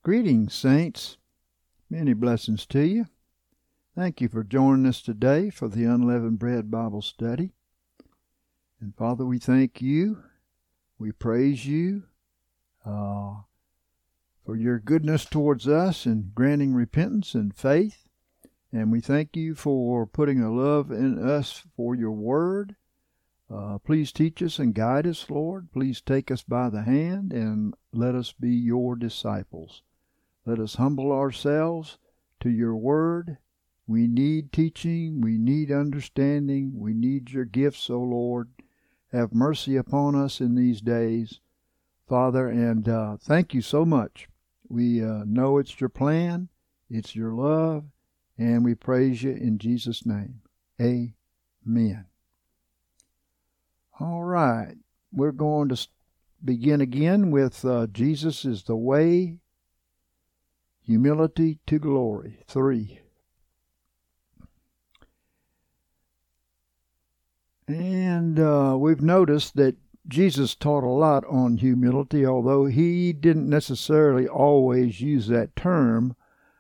Greetings, saints. Many blessings to you. Thank you for joining us today for the Unleavened Bread Bible Study. And Father, we thank you. We praise you for your goodness towards us and granting repentance and faith. And we thank you for putting a love in us for your word. Please teach us and guide us, Lord. Please take us by the hand and let us be your disciples. Let us humble ourselves to your word. We need teaching. We need understanding. We need your gifts, O Lord. Have mercy upon us in these days, Father, and thank you so much. We know it's your plan, it's your love, and we praise you in Jesus' name. Amen. All right, we're going to begin again with Jesus is the way, humility to glory, 3. And we've noticed that Jesus taught a lot on humility, although he didn't necessarily always use that term.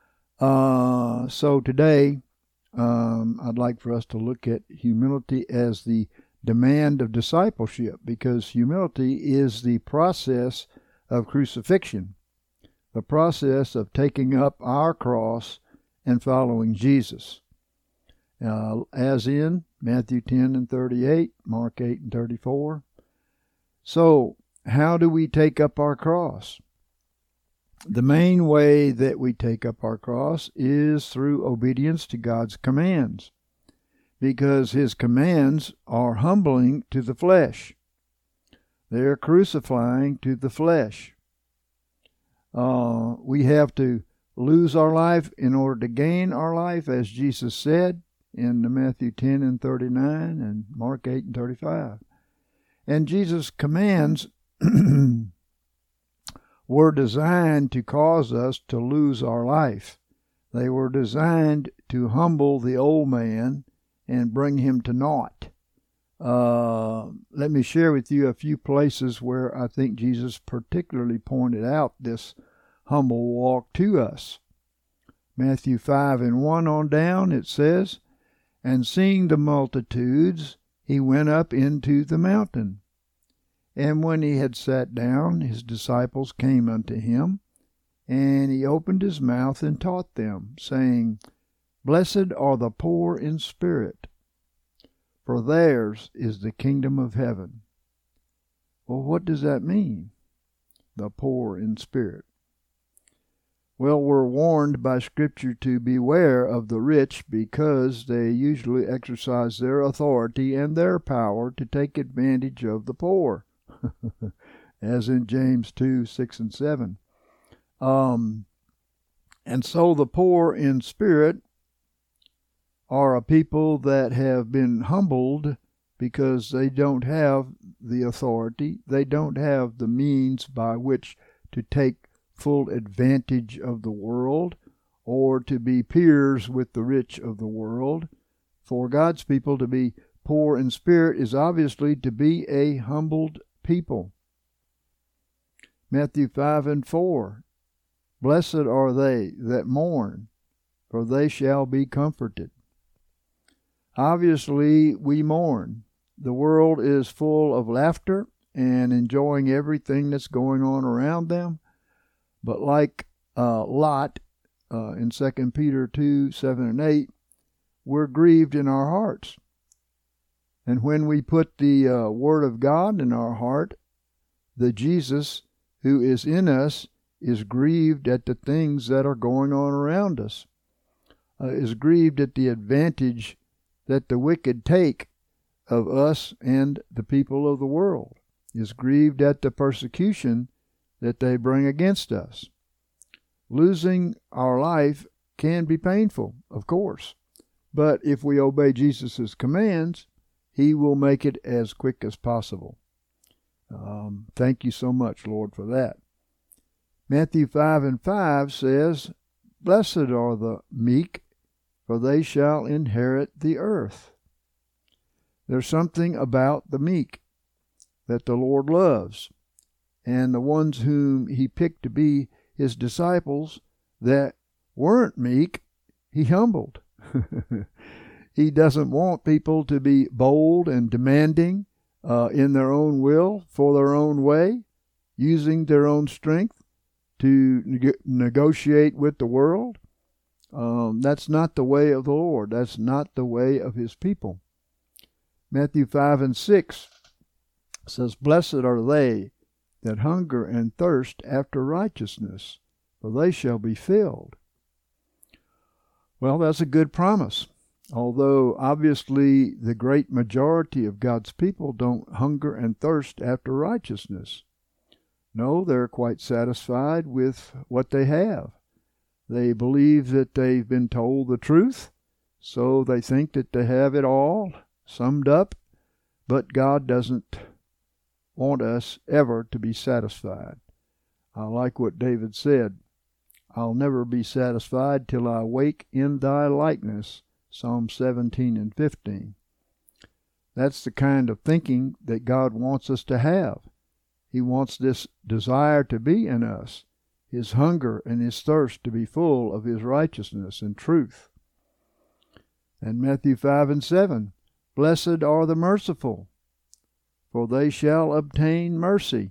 So today, I'd like for us to look at humility as the demand of discipleship, because humility is the process of crucifixion, the process of taking up our cross and following Jesus. As in Matthew 10 and 38, Mark 8 and 34. So, how do we take up our cross? The main way that we take up our cross is through obedience to God's commands, because his commands are humbling to the flesh. They're crucifying to the flesh. We have to lose our life in order to gain our life, as Jesus said in Matthew 10 and 39 and Mark 8 and 35. And Jesus' commands were designed to cause us to lose our life. They were designed to humble the old man and bring him to naught. Let me share with you a few places where I think Jesus particularly pointed out this humble walk to us. Matthew 5 and 1 on down, it says, "And seeing the multitudes, he went up into the mountain. And when he had sat down, his disciples came unto him, and he opened his mouth and taught them, saying, Blessed are the poor in spirit, for theirs is the kingdom of heaven." Well, what does that mean, the poor in spirit? Well, we're warned by Scripture to beware of the rich, because they usually exercise their authority and their power to take advantage of the poor, as in James 2, 6 and 7. And so the poor in spirit are a people that have been humbled because they don't have the authority, they don't have the means by which to take full advantage of the world or to be peers with the rich of the world. For God's people to be poor in spirit is obviously to be a humbled people. Matthew 5 and 4, "Blessed are they that mourn, for they shall be comforted." Obviously, we mourn. The world is full of laughter and enjoying everything that's going on around them. But like Lot in 2 Peter 2, 7 and 8, we're grieved in our hearts. And when we put the Word of God in our heart, the Jesus who is in us is grieved at the things that are going on around us, is grieved at the advantage that the wicked take of us and the people of the world, is grieved at the persecution that they bring against us. Losing our life can be painful, of course, but if we obey Jesus' commands, he will make it as quick as possible. Thank you so much, Lord, for that. Matthew 5 and 5 says, "Blessed are the meek, for they shall inherit the earth." There's something about the meek that the Lord loves, and the ones whom he picked to be his disciples that weren't meek, he humbled. He doesn't want people to be bold and demanding in their own will, for their own way, using their own strength to negotiate with the world. That's not the way of the Lord. That's not the way of his people. Matthew 5 and 6 says, "Blessed are they that hunger and thirst after righteousness, for they shall be filled." Well, that's a good promise. Although obviously the great majority of God's people don't hunger and thirst after righteousness. No, they're quite satisfied with what they have. They believe that they've been told the truth, so they think that they have it all summed up, but God doesn't want us ever to be satisfied. I like what David said, "I'll never be satisfied till I wake in thy likeness," Psalm 17 and 15. That's the kind of thinking that God wants us to have. He wants this desire to be in us, his hunger and his thirst to be full of his righteousness and truth. And Matthew 5 and 7, "Blessed are the merciful, for they shall obtain mercy."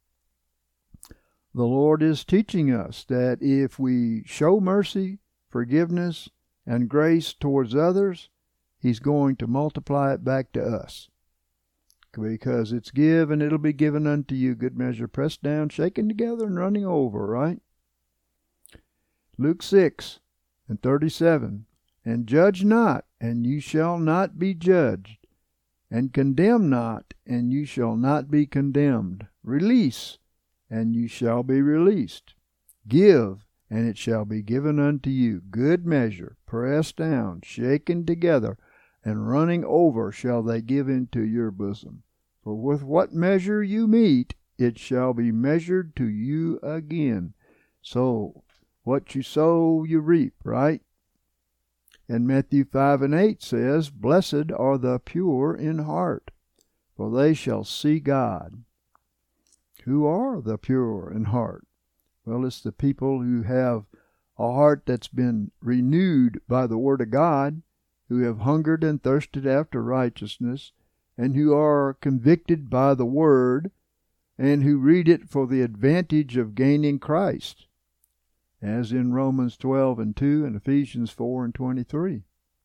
The Lord is teaching us that if we show mercy, forgiveness, and grace towards others, he's going to multiply it back to us. Because it's give and it'll be given unto you, good measure, pressed down, shaken together, and running over, right? Luke 6 and 37, "And judge not, and you shall not be judged. And condemn not, and you shall not be condemned. Release, and you shall be released. Give, and it shall be given unto you. Good measure, pressed down, shaken together, and running over shall they give into your bosom. For with what measure you meet, it shall be measured to you again." So, what you sow, you reap, right? And Matthew 5 and 8 says, "Blessed are the pure in heart, for they shall see God." Who are the pure in heart? Well, it's the people who have a heart that's been renewed by the Word of God, who have hungered and thirsted after righteousness, and who are convicted by the Word, and who read it for the advantage of gaining Christ, as in Romans 12 and 2 and Ephesians 4 and 23.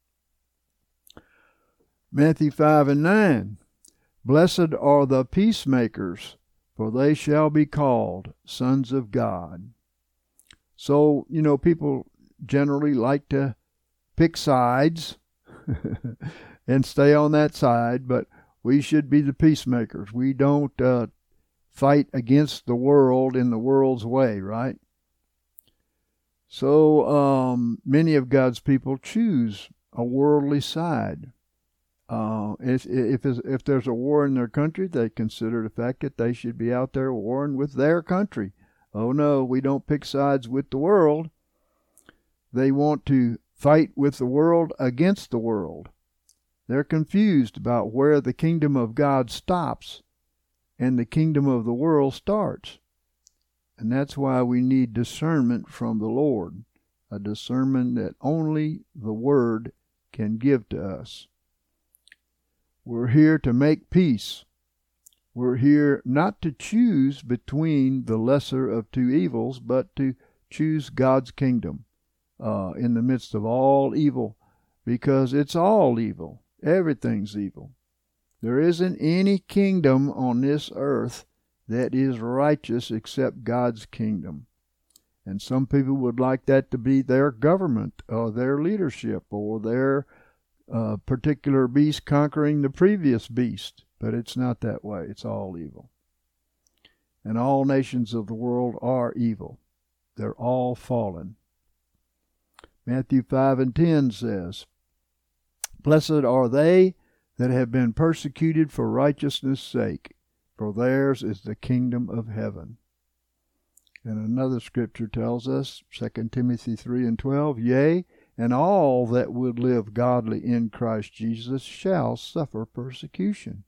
Matthew 5 and 9, "Blessed are the peacemakers, for they shall be called sons of God." So, people generally like to pick sides and stay on that side, but we should be the peacemakers. We don't fight against the world in the world's way, right? So many of God's people choose a worldly side. If there's a war in their country, they consider the fact that they should be out there warring with their country. Oh no, we don't pick sides with the world. They want to fight with the world against the world. They're confused about where the kingdom of God stops and the kingdom of the world starts. And that's why we need discernment from the Lord, a discernment that only the Word can give to us. We're here to make peace. We're here not to choose between the lesser of two evils, but to choose God's kingdom in the midst of all evil, because it's all evil. Everything's evil. There isn't any kingdom on this earth that is righteous except God's kingdom. And some people would like that to be their government or their leadership or their particular beast conquering the previous beast. But it's not that way. It's all evil. And all nations of the world are evil. They're all fallen. Matthew 5 and 10 says, "Blessed are they that have been persecuted for righteousness' sake, for theirs is the kingdom of heaven." And another scripture tells us, 2 Timothy 3 and 12, "Yea, and all that would live godly in Christ Jesus shall suffer persecution."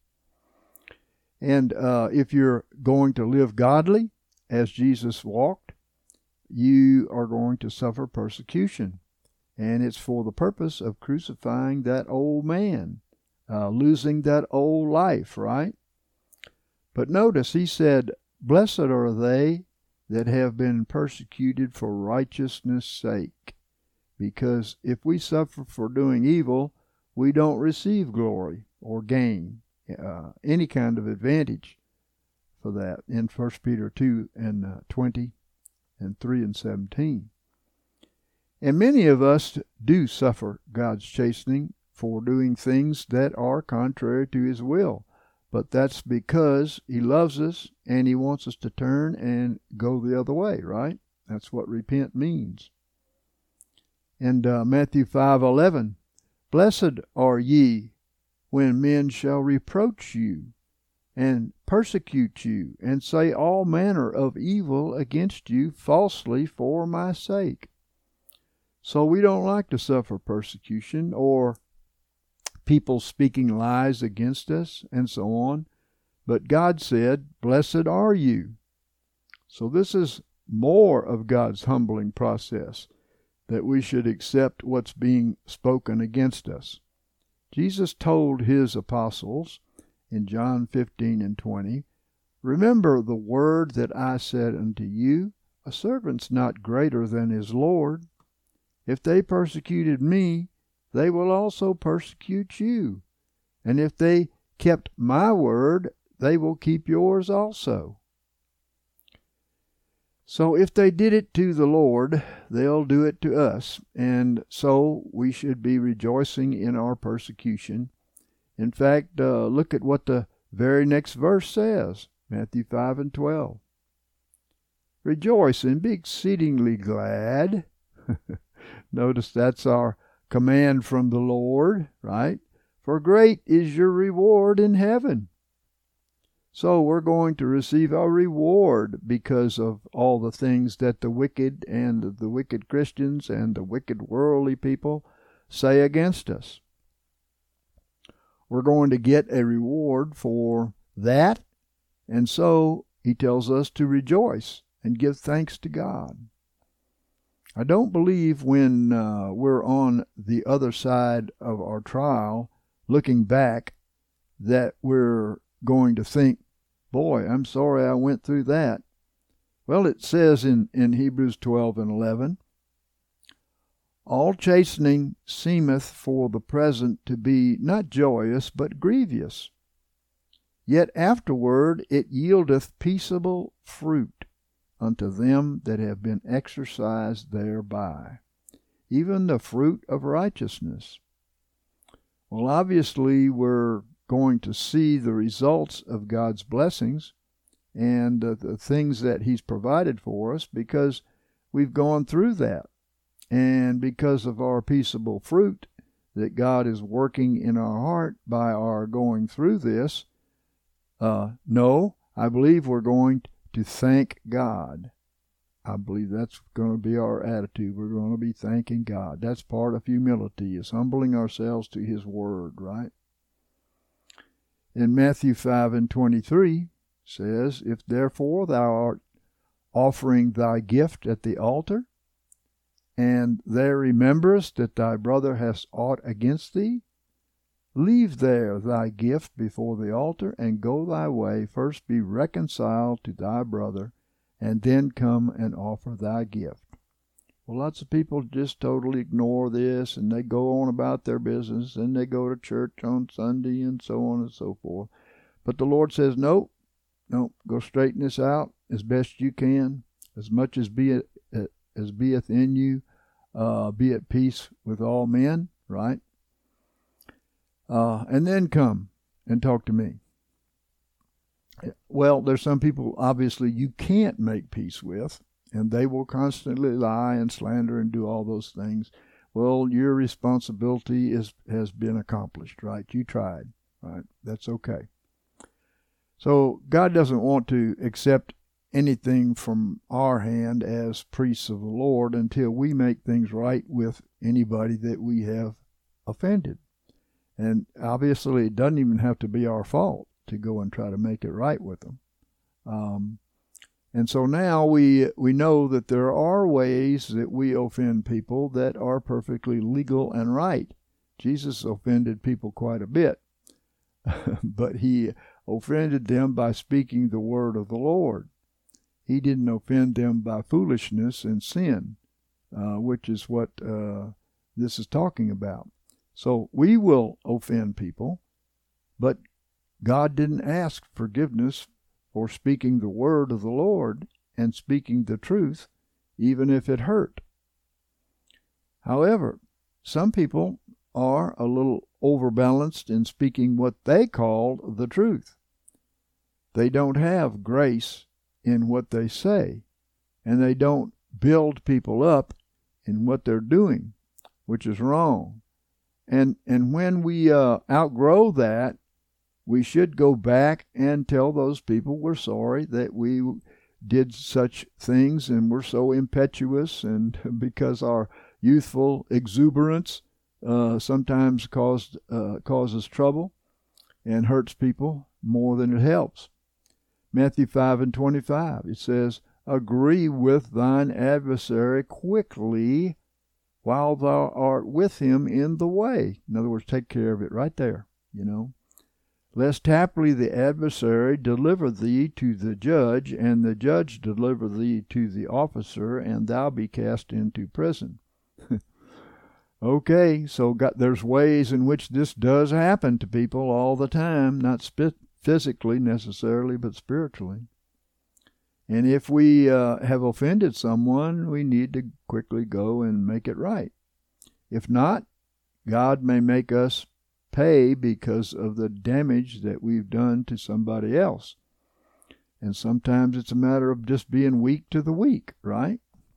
And if you're going to live godly, as Jesus walked, you are going to suffer persecution. And it's for the purpose of crucifying that old man, losing that old life, right? But notice he said, blessed are they that have been persecuted for righteousness' sake. Because if we suffer for doing evil, we don't receive glory or gain any kind of advantage for that in 1 Peter 2 and 20 and 3 and 17. And many of us do suffer God's chastening for doing things that are contrary to His will. But that's because He loves us and He wants us to turn and go the other way, right? That's what repent means. And Matthew 5:11, blessed are ye when men shall reproach you and persecute you and say all manner of evil against you falsely for my sake. So we don't like to suffer persecution or people speaking lies against us and so on. But God said, blessed are you. So this is more of God's humbling process, that we should accept what's being spoken against us. Jesus told His apostles in John 15 and 20, remember the word that I said unto you, a servant's not greater than his Lord. If they persecuted me, they will also persecute you. And if they kept my word, they will keep yours also. So if they did it to the Lord, they'll do it to us. And so we should be rejoicing in our persecution. In fact, look at what the very next verse says, Matthew 5 and 12. Rejoice and be exceedingly glad. Notice that's our command from the Lord, right? For great is your reward in heaven. So we're going to receive a reward because of all the things that the wicked and the wicked Christians and the wicked worldly people say against us. We're going to get a reward for that, and so He tells us to rejoice and give thanks to God. I don't believe when we're on the other side of our trial, looking back, that we're going to think, boy, I'm sorry I went through that. Well, it says in Hebrews 12 and 11, all chastening seemeth for the present to be not joyous, but grievous. Yet afterward it yieldeth peaceable fruit unto them that have been exercised thereby, even the fruit of righteousness. Well, obviously we're going to see the results of God's blessings and the things that He's provided for us because we've gone through that. And because of our peaceable fruit that God is working in our heart by our going through this, no, I believe we're going to thank God. I believe that's going to be our attitude. We're going to be thanking God. That's part of humility, is humbling ourselves to His Word, right? In Matthew 5 and 23 says, if therefore thou art offering thy gift at the altar, and there rememberest that thy brother hath aught against thee, leave there thy gift before the altar, and go thy way. First be reconciled to thy brother, and then come and offer thy gift. Well, lots of people just totally ignore this, and they go on about their business, and they go to church on Sunday, and so on and so forth. But the Lord says, nope, go straighten this out as best you can, as much as beeth in you, be at peace with all men, right? And then come and talk to me. Well, there's some people, obviously, you can't make peace with, and they will constantly lie and slander and do all those things. Well, your responsibility has been accomplished, right? You tried, right? That's okay. So God doesn't want to accept anything from our hand as priests of the Lord until we make things right with anybody that we have offended. And obviously it doesn't even have to be our fault to go and try to make it right with them. And so now we know that there are ways that we offend people that are perfectly legal and right. Jesus offended people quite a bit, but he offended them by speaking the word of the Lord. He didn't offend them by foolishness and sin, which is what this is talking about. So we will offend people, but God didn't ask forgiveness for speaking the word of the Lord and speaking the truth, even if it hurt. However, some people are a little overbalanced in speaking what they call the truth. They don't have grace in what they say, and they don't build people up in what they're doing, which is wrong. And when we outgrow that, we should go back and tell those people we're sorry that we did such things and we're so impetuous, and because our youthful exuberance sometimes causes trouble and hurts people more than it helps. Matthew 5:25, it says, "Agree with thine adversary quickly while thou art with him in the way." In other words, take care of it right there, "Lest haply the adversary deliver thee to the judge, and the judge deliver thee to the officer, and thou be cast into prison." Okay, so there's ways in which this does happen to people all the time, not physically necessarily, but spiritually. And if we have offended someone, we need to quickly go and make it right. If not, God may make us pay because of the damage that we've done to somebody else. And sometimes it's a matter of just being weak to the weak, right?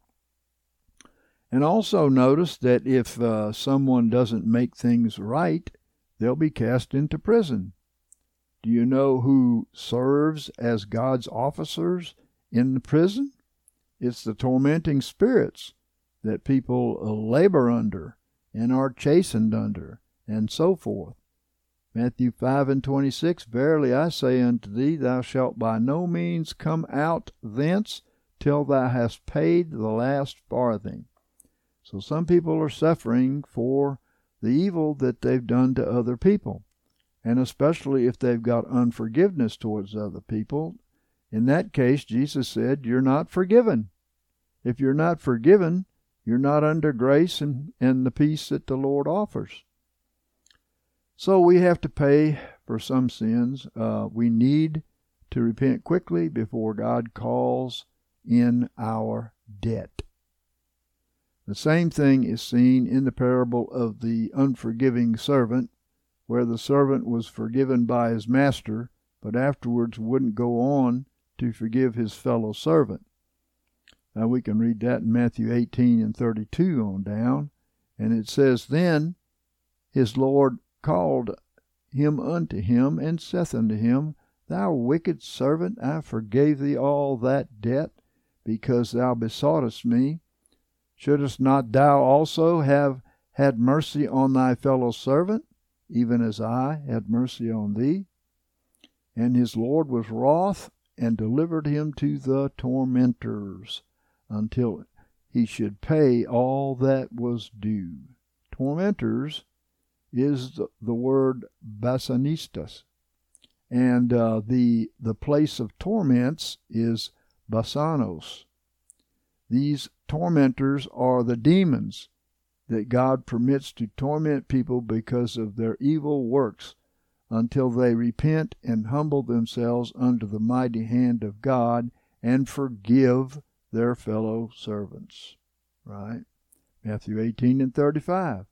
And also notice that if someone doesn't make things right, they'll be cast into prison. Do you know who serves as God's officers in the prison? It's the tormenting spirits that people labor under and are chastened under, and so forth. Matthew 5:26, "Verily I say unto thee, thou shalt by no means come out thence till thou hast paid the last farthing." So some people are suffering for the evil that they've done to other people, and especially if they've got unforgiveness towards other people. In that case, Jesus said, you're not forgiven. If you're not forgiven, you're not under grace and the peace that the Lord offers. So we have to pay for some sins. We need to repent quickly before God calls in our debt. The same thing is seen in the parable of the unforgiving servant, where the servant was forgiven by his master, but afterwards wouldn't go on to forgive his fellow servant. Now we can read that in Matthew 18:32 on down, and it says, "Then his Lord called him unto him, and saith unto him, Thou wicked servant, I forgave thee all that debt, because thou besoughtest me. Shouldest not thou also have had mercy on thy fellow servant, even as I had mercy on thee? And his Lord was wroth, and delivered him to the tormentors, until he should pay all that was due." Tormentors is the word basanistas, and the place of torments is basanos. These tormentors are the demons that God permits to torment people because of their evil works, until they repent and humble themselves under the mighty hand of God and forgive their fellow servants. Right? Matthew 18:35.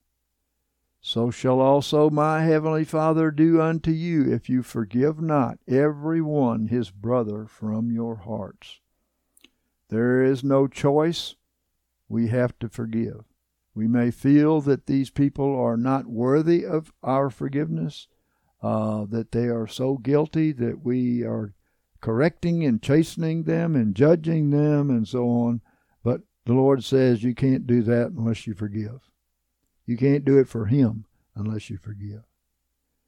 "So shall also my heavenly Father do unto you, if you forgive not every one his brother from your hearts." There is no choice. We have to forgive. We may feel that these people are not worthy of our forgiveness, that they are so guilty that we are correcting and chastening them and judging them and so on. But the Lord says you can't do that unless you forgive. You can't do it for Him unless you forgive.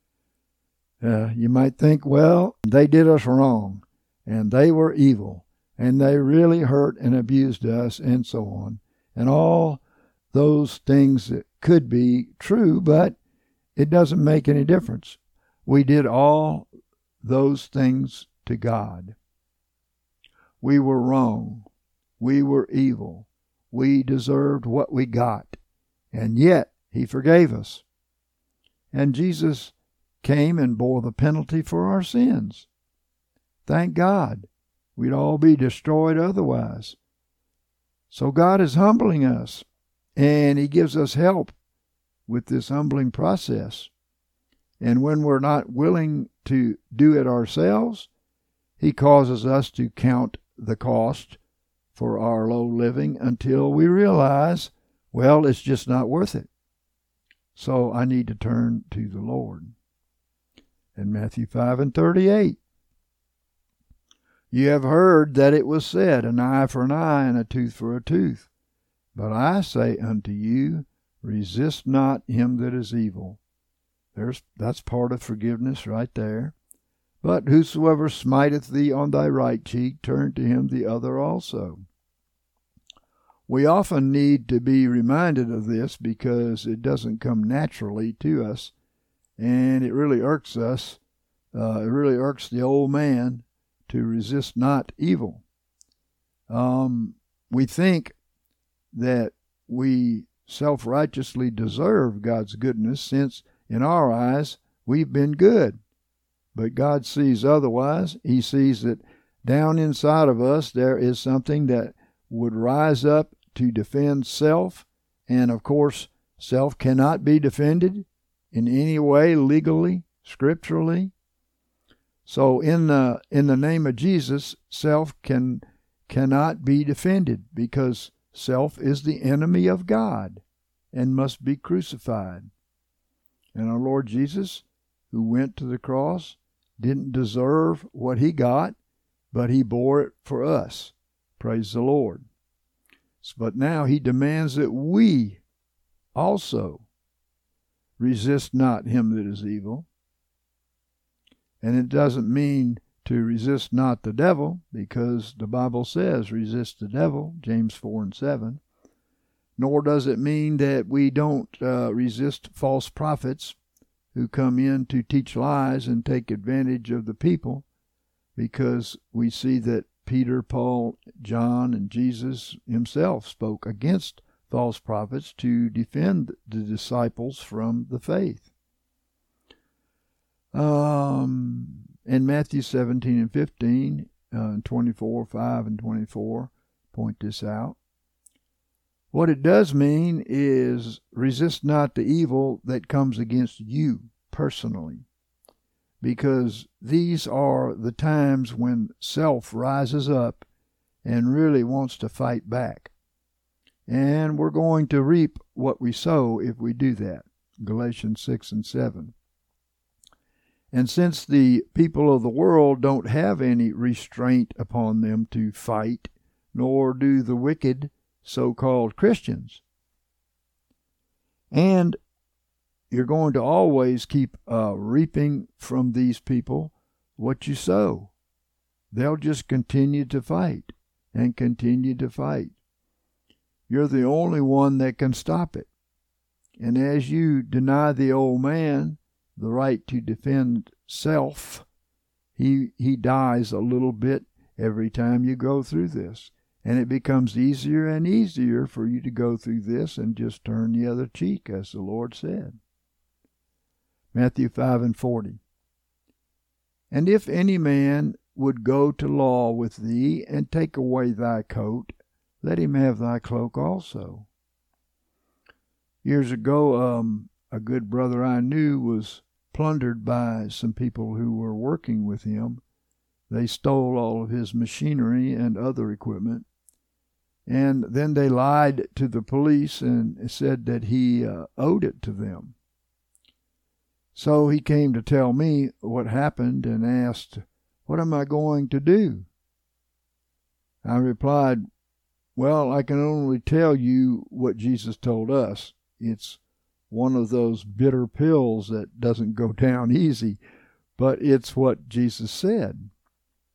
You might think, well, they did us wrong, and they were evil, and they really hurt and abused us and so on. And all those things that could be true, but it doesn't make any difference. We did all those things to God. We were wrong. We were evil. We deserved what we got. And yet, He forgave us. And Jesus came and bore the penalty for our sins. Thank God. We'd all be destroyed otherwise. So God is humbling us, and He gives us help with this humbling process. And when we're not willing to do it ourselves, He causes us to count the cost for our low living until we realize, well, it's just not worth it. So I need to turn to the Lord. In Matthew 5:38, you have heard that it was said, an eye for an eye and a tooth for a tooth. But I say unto you, resist not him that is evil. That's part of forgiveness right there. But whosoever smiteth thee on thy right cheek, turn to him the other also. We often need to be reminded of this because it doesn't come naturally to us, and it really irks us. It really irks the old man to resist not evil. We think that we self-righteously deserve God's goodness since, in our eyes, we've been good. But God sees otherwise. He sees that down inside of us there is something that would rise up to defend self. And, of course, self cannot be defended in any way legally, scripturally. So in the name of Jesus, self cannot be defended because self is the enemy of God and must be crucified. And our Lord Jesus, who went to the cross, didn't deserve what He got, but He bore it for us. Praise the Lord. But now He demands that we also resist not him that is evil. And it doesn't mean to resist not the devil, because the Bible says resist the devil, James 4:7. Nor does it mean that we don't resist false prophets who come in to teach lies and take advantage of the people, because we see that Peter, Paul, John, and Jesus Himself spoke against false prophets to defend the disciples from the faith. In Matthew 17:15, 24, 5 and 24 point this out. What it does mean is resist not the evil that comes against you personally, because these are the times when self rises up and really wants to fight back. And we're going to reap what we sow if we do that. Galatians 6:7. And since the people of the world don't have any restraint upon them to fight, nor do the wicked so-called Christians, and you're going to always keep reaping from these people what you sow. They'll just continue to fight and continue to fight. You're the only one that can stop it. And as you deny the old man the right to defend self, he dies a little bit every time you go through this. And it becomes easier and easier for you to go through this and just turn the other cheek, as the Lord said. Matthew 5:40. And if any man would go to law with thee, and take away thy coat, let him have thy cloak also. Years ago, a good brother I knew was plundered by some people who were working with him. They stole all of his machinery and other equipment. And then they lied to the police and said that he owed it to them. So he came to tell me what happened and asked, "What am I going to do?" I replied, "Well, I can only tell you what Jesus told us. It's one of those bitter pills that doesn't go down easy, but it's what Jesus said.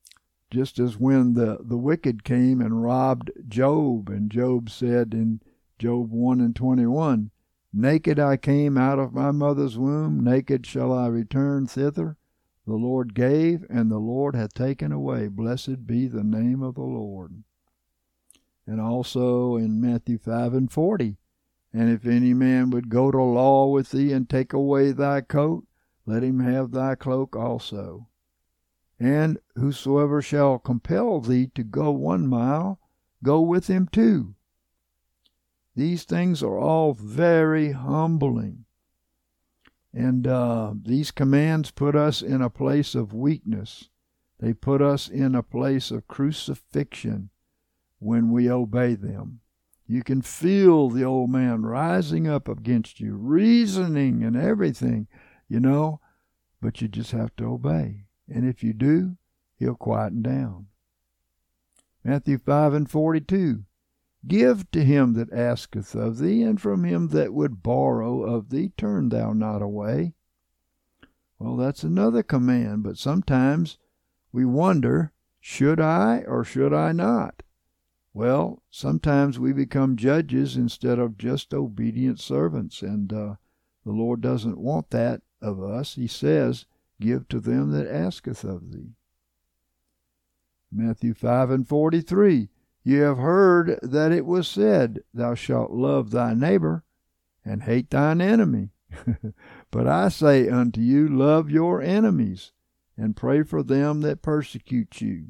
just as when the wicked came and robbed Job, and Job said in Job 1:21, naked I came out of my mother's womb, naked shall I return thither. The Lord gave, and the Lord hath taken away. Blessed be the name of the Lord. And also in Matthew 5:40, and if any man would go to law with thee and take away thy coat, let him have thy cloak also. And whosoever shall compel thee to go 1 mile, go with him 2. These things are all very humbling. And these commands put us in a place of weakness. They put us in a place of crucifixion when we obey them. You can feel the old man rising up against you, reasoning and everything, but you just have to obey. And if you do, he'll quieten down. Matthew 5:42, give to him that asketh of thee, and from him that would borrow of thee turn thou not away. Well, that's another command, but sometimes we wonder, should I or should I not? Well, sometimes we become judges instead of just obedient servants, and the Lord doesn't want that of us. He says, give to them that asketh of thee. Matthew 5:43, ye have heard that it was said, thou shalt love thy neighbor and hate thine enemy. But I say unto you, love your enemies and pray for them that persecute you.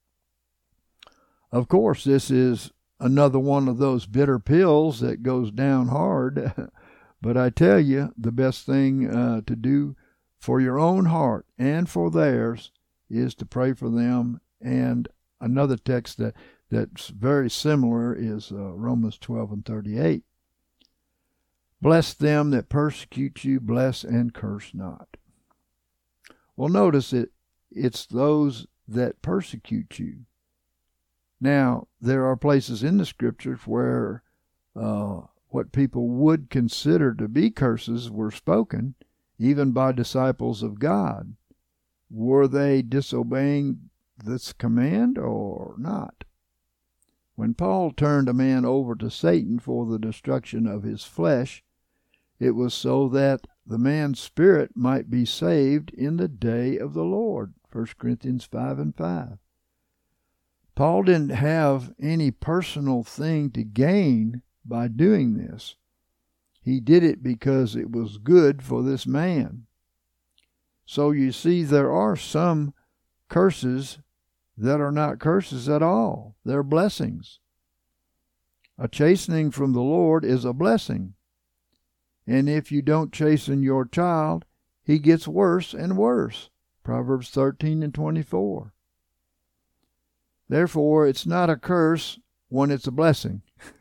Of course, this is another one of those bitter pills that goes down hard. But I tell you, the best thing to do for your own heart and for theirs is to pray for them. And another text that's very similar is Romans 12:38. Bless them that persecute you, bless and curse not. Well, notice it's those that persecute you. Now, there are places in the Scriptures where what people would consider to be curses were spoken, even by disciples of God. Were they disobeying this command or not? When Paul turned a man over to Satan for the destruction of his flesh, it was so that the man's spirit might be saved in the day of the Lord. 1 Corinthians 5:5. Paul didn't have any personal thing to gain by doing this. He did it because it was good for this man. So you see, there are some curses that are not curses at all. They're blessings. A chastening from the Lord is a blessing. And if you don't chasten your child, he gets worse and worse. Proverbs 13:24. Therefore, it's not a curse when it's a blessing.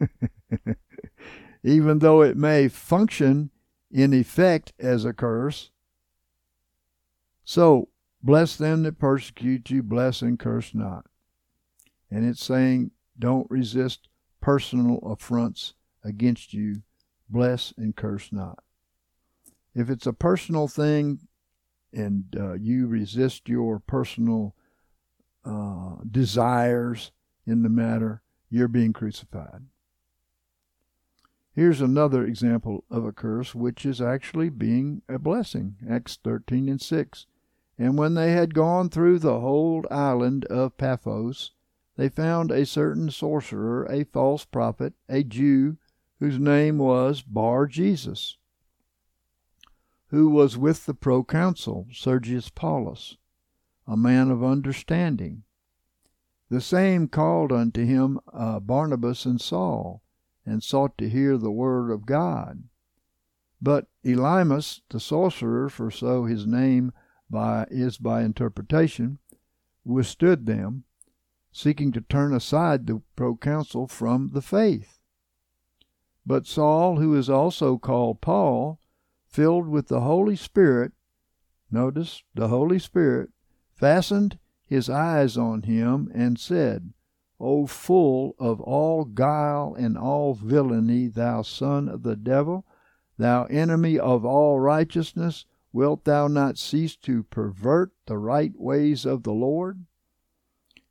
Even though it may function in effect as a curse. So, bless them that persecute you, bless and curse not. And it's saying, don't resist personal affronts against you, bless and curse not. If it's a personal thing and you resist your personal desires in the matter, you're being crucified. Here's another example of a curse which is actually being a blessing. Acts 13:6. And when they had gone through the whole island of Paphos, they found a certain sorcerer, a false prophet, a Jew, whose name was Bar-Jesus, who was with the proconsul Sergius Paulus, a man of understanding. The same called unto him Barnabas and Saul, and sought to hear the word of God. But Elymas, the sorcerer, for so his name is by interpretation, withstood them, seeking to turn aside the proconsul from the faith. But Saul, who is also called Paul, filled with the Holy Spirit, notice, the Holy Spirit, fastened his eyes on him and said, O full of all guile and all villainy, thou son of the devil, thou enemy of all righteousness, wilt thou not cease to pervert the right ways of the Lord?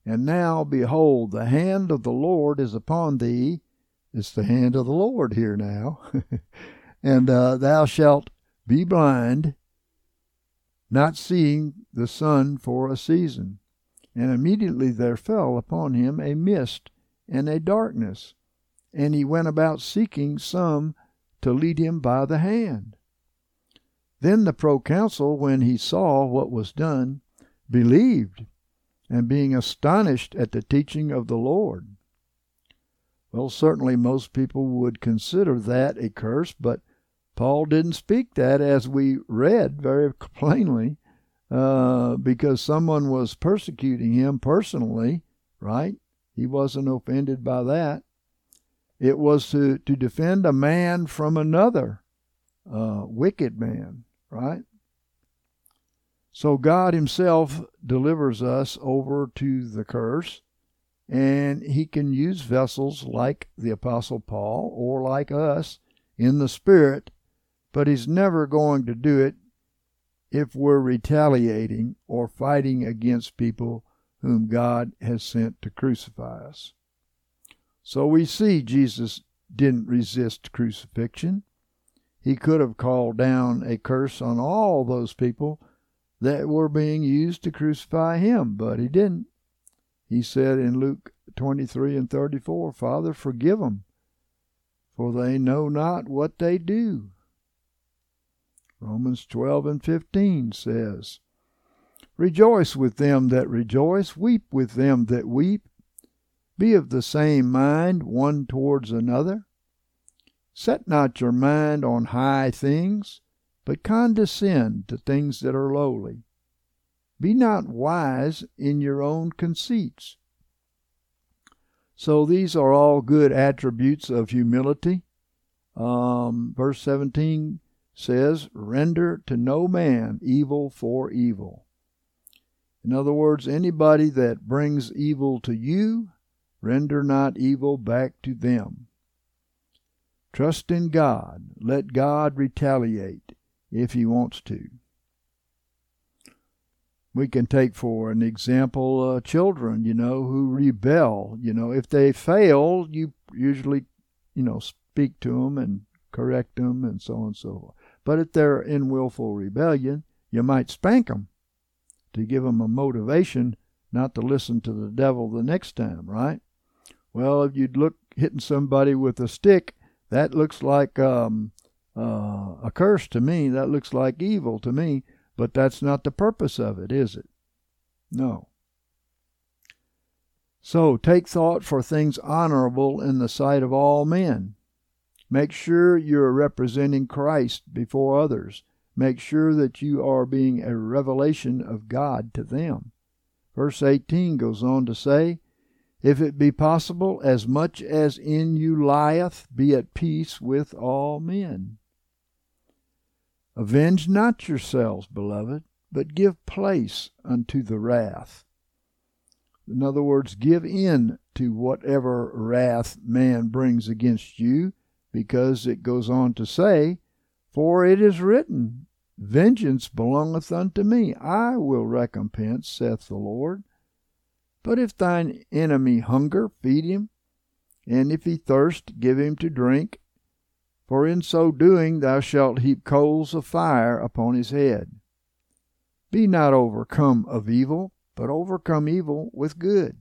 And now, behold, the hand of the Lord is upon thee. It's the hand of the Lord here now. And thou shalt be blind, not seeing the sun for a season. And immediately there fell upon him a mist and a darkness, and he went about seeking some to lead him by the hand. Then the proconsul, when he saw what was done, believed, and being astonished at the teaching of the Lord. Well, certainly most people would consider that a curse, but Paul didn't speak that, as we read very plainly, because someone was persecuting him personally, right? He wasn't offended by that. It was to defend a man from another wicked man, right? So God himself delivers us over to the curse, and he can use vessels like the Apostle Paul or like us in the Spirit, but he's never going to do it if we're retaliating or fighting against people whom God has sent to crucify us. So we see Jesus didn't resist crucifixion. He could have called down a curse on all those people that were being used to crucify him, but he didn't. He said in Luke 23 and 34, Father, forgive them, for they know not what they do. Romans 12 and 15 says, Rejoice with them that rejoice, weep with them that weep. Be of the same mind one towards another. Set not your mind on high things, but condescend to things that are lowly. Be not wise in your own conceits. So these are all good attributes of humility. Verse 17 says, Render to no man evil for evil. In other words, anybody that brings evil to you, render not evil back to them. Trust in God. Let God retaliate if he wants to. We can take for an example children, who rebel. If they fail, you usually, speak to them and correct them and so on and so forth. But if they're in willful rebellion, you might spank them to give them a motivation not to listen to the devil the next time, right? Well, if you'd look hitting somebody with a stick, that looks like a curse to me. That looks like evil to me. But that's not the purpose of it, is it? No. So take thought for things honorable in the sight of all men. Make sure you're representing Christ before others. Make sure that you are being a revelation of God to them. Verse 18 goes on to say, If it be possible, as much as in you lieth, be at peace with all men. Avenge not yourselves, beloved, but give place unto the wrath. In other words, give in to whatever wrath man brings against you, because it goes on to say, For it is written, Vengeance belongeth unto me, I will recompense, saith the Lord. But if thine enemy hunger, feed him, and if he thirst, give him to drink. For in so doing thou shalt heap coals of fire upon his head. Be not overcome of evil, but overcome evil with good.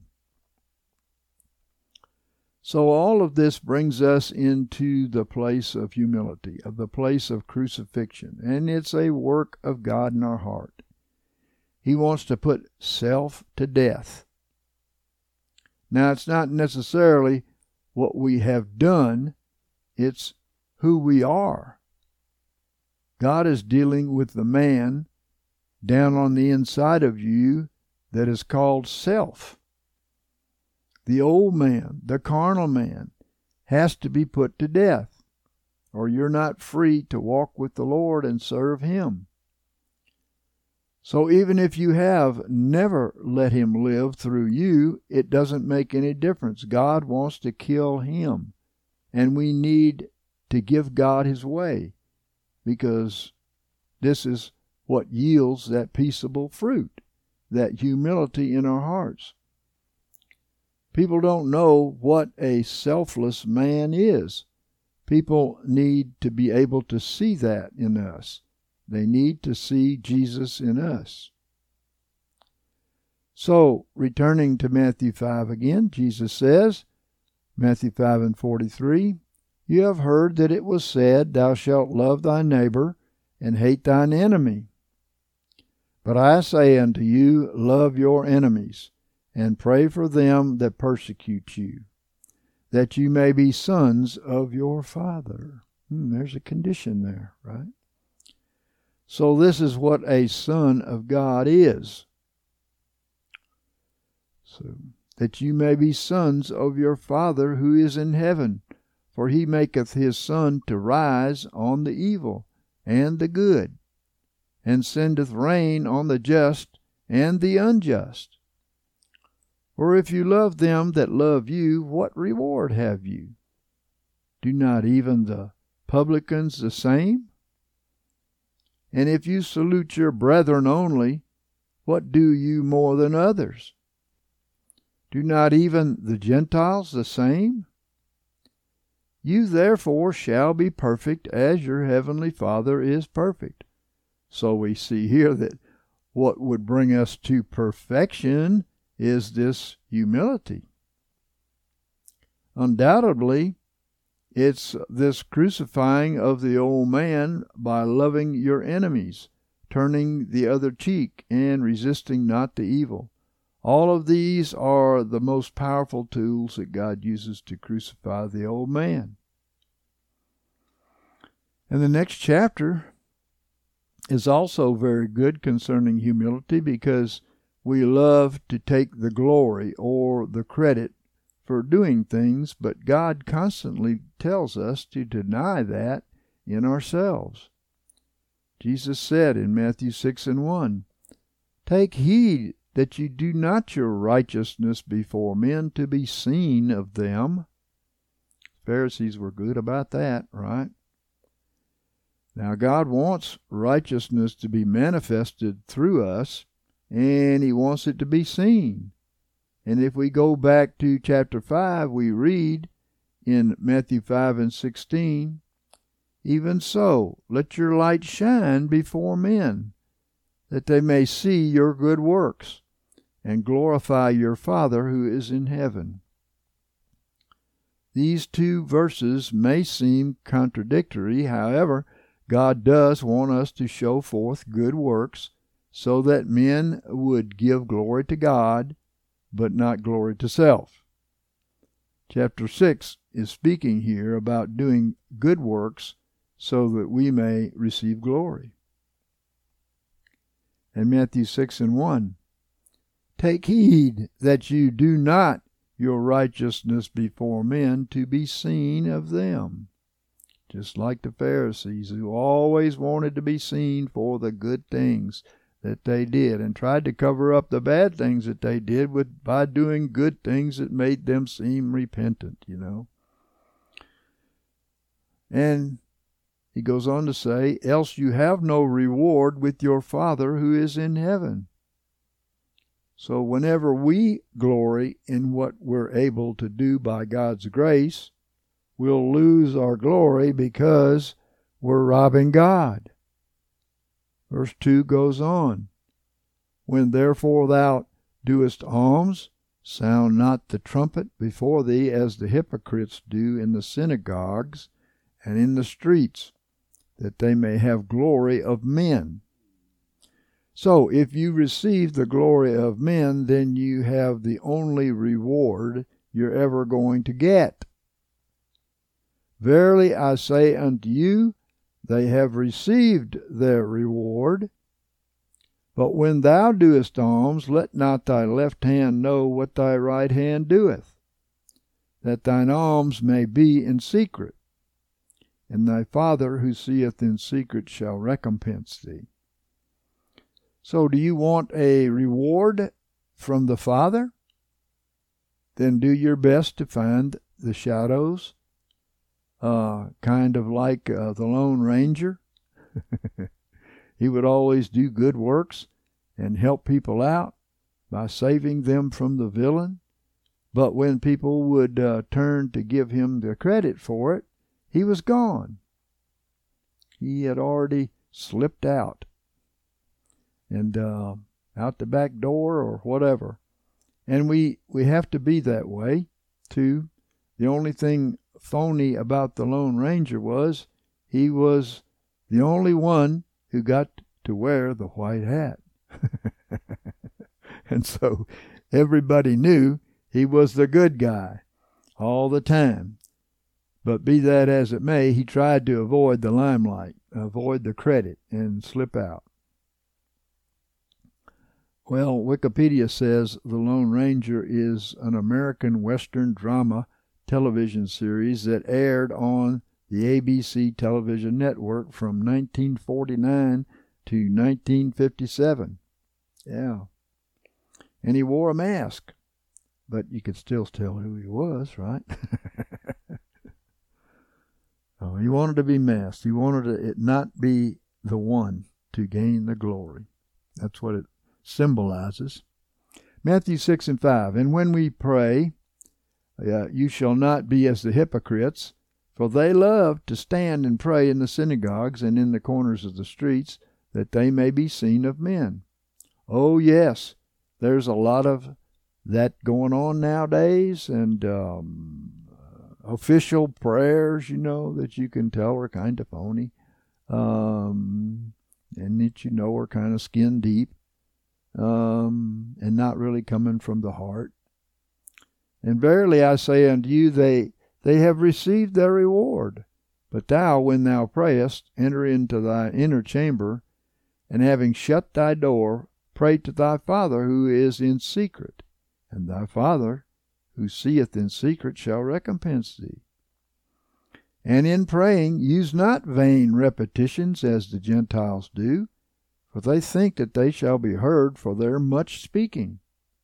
So all of this brings us into the place of humility, of the place of crucifixion, and it's a work of God in our heart. He wants to put self to death. Now, it's not necessarily what we have done, it's who we are. God is dealing with the man down on the inside of you that is called self. The old man, the carnal man, has to be put to death, or you're not free to walk with the Lord and serve him. So even if you have never let him live through you, it doesn't make any difference. God wants to kill him, and we need to give God his way, because this is what yields that peaceable fruit, that humility in our hearts. People don't know what a selfless man is. People need to be able to see that in us. They need to see Jesus in us. So, returning to Matthew 5 again, Jesus says, Matthew 5:43, "You have heard that it was said, Thou shalt love thy neighbor and hate thine enemy. But I say unto you, love your enemies, and pray for them that persecute you, that you may be sons of your Father." There's a condition there, right? So this is what a son of God is. So, that you may be sons of your Father who is in heaven, for he maketh his sun to rise on the evil and the good, and sendeth rain on the just and the unjust. For if you love them that love you, what reward have you? Do not even the publicans the same? And if you salute your brethren only, what do you more than others? Do not even the Gentiles the same? You therefore shall be perfect as your heavenly Father is perfect. So we see here that what would bring us to perfection is this humility. Undoubtedly, it's this crucifying of the old man by loving your enemies, turning the other cheek, and resisting not the evil. All of these are the most powerful tools that God uses to crucify the old man. And the next chapter is also very good concerning humility, because we love to take the glory or the credit for doing things, but God constantly tells us to deny that in ourselves. Jesus said in Matthew 6:1, "Take heed that you do not your righteousness before men to be seen of them." Pharisees were good about that, right? Now God wants righteousness to be manifested through us, and he wants it to be seen. And if we go back to chapter 5, we read in Matthew 5:16, "Even so, let your light shine before men, that they may see your good works, and glorify your Father who is in heaven." These two verses may seem contradictory. However, God does want us to show forth good works so that men would give glory to God, but not glory to self. Chapter 6 is speaking here about doing good works so that we may receive glory. And Matthew 6:1, "Take heed that you do not your righteousness before men to be seen of them." Just like the Pharisees, who always wanted to be seen for the good things that they did, and tried to cover up the bad things that they did by doing good things that made them seem repentant, And he goes on to say, "Else you have no reward with your Father who is in heaven." So whenever we glory in what we're able to do by God's grace, we'll lose our glory because we're robbing God. Verse 2 goes on, "When therefore thou doest alms, sound not the trumpet before thee as the hypocrites do in the synagogues and in the streets, that they may have glory of men." So if you receive the glory of men, then you have the only reward you're ever going to get. "Verily I say unto you, they have received their reward. But when thou doest alms, let not thy left hand know what thy right hand doeth, that thine alms may be in secret, and thy Father who seeth in secret shall recompense thee." So do you want a reward from the Father? Then do your best to find the shadows, kind of like the Lone Ranger. He would always do good works and help people out by saving them from the villain. But when people would turn to give him the credit for it, he was gone. He had already slipped out and out the back door or whatever. And we have to be that way too. The only thing phony about the Lone Ranger was he was the only one who got to wear the white hat. And so everybody knew he was the good guy all the time. But be that as it may, he tried to avoid the limelight, avoid the credit, and slip out. Well, Wikipedia says The Lone Ranger is an American Western drama television series that aired on the ABC television network from 1949 to 1957. Yeah. And he wore a mask, but you could still tell who he was, right? Oh, he wanted to be masked. He wanted it not be the one to gain the glory. That's what it symbolizes. Matthew 6:5, and when we pray, you shall not be as the hypocrites, for they love to stand and pray in the synagogues and in the corners of the streets, that they may be seen of men. Oh, yes, there's a lot of that going on nowadays, and official prayers, that you can tell are kind of phony, and that are kind of skin deep, and not really coming from the heart. And verily I say unto you, they have received their reward. But thou, when thou prayest, enter into thy inner chamber, and having shut thy door, pray to thy Father who is in secret, and thy Father who seeth in secret shall recompense thee. And in praying use not vain repetitions as the Gentiles do, for they think that they shall be heard for their much speaking.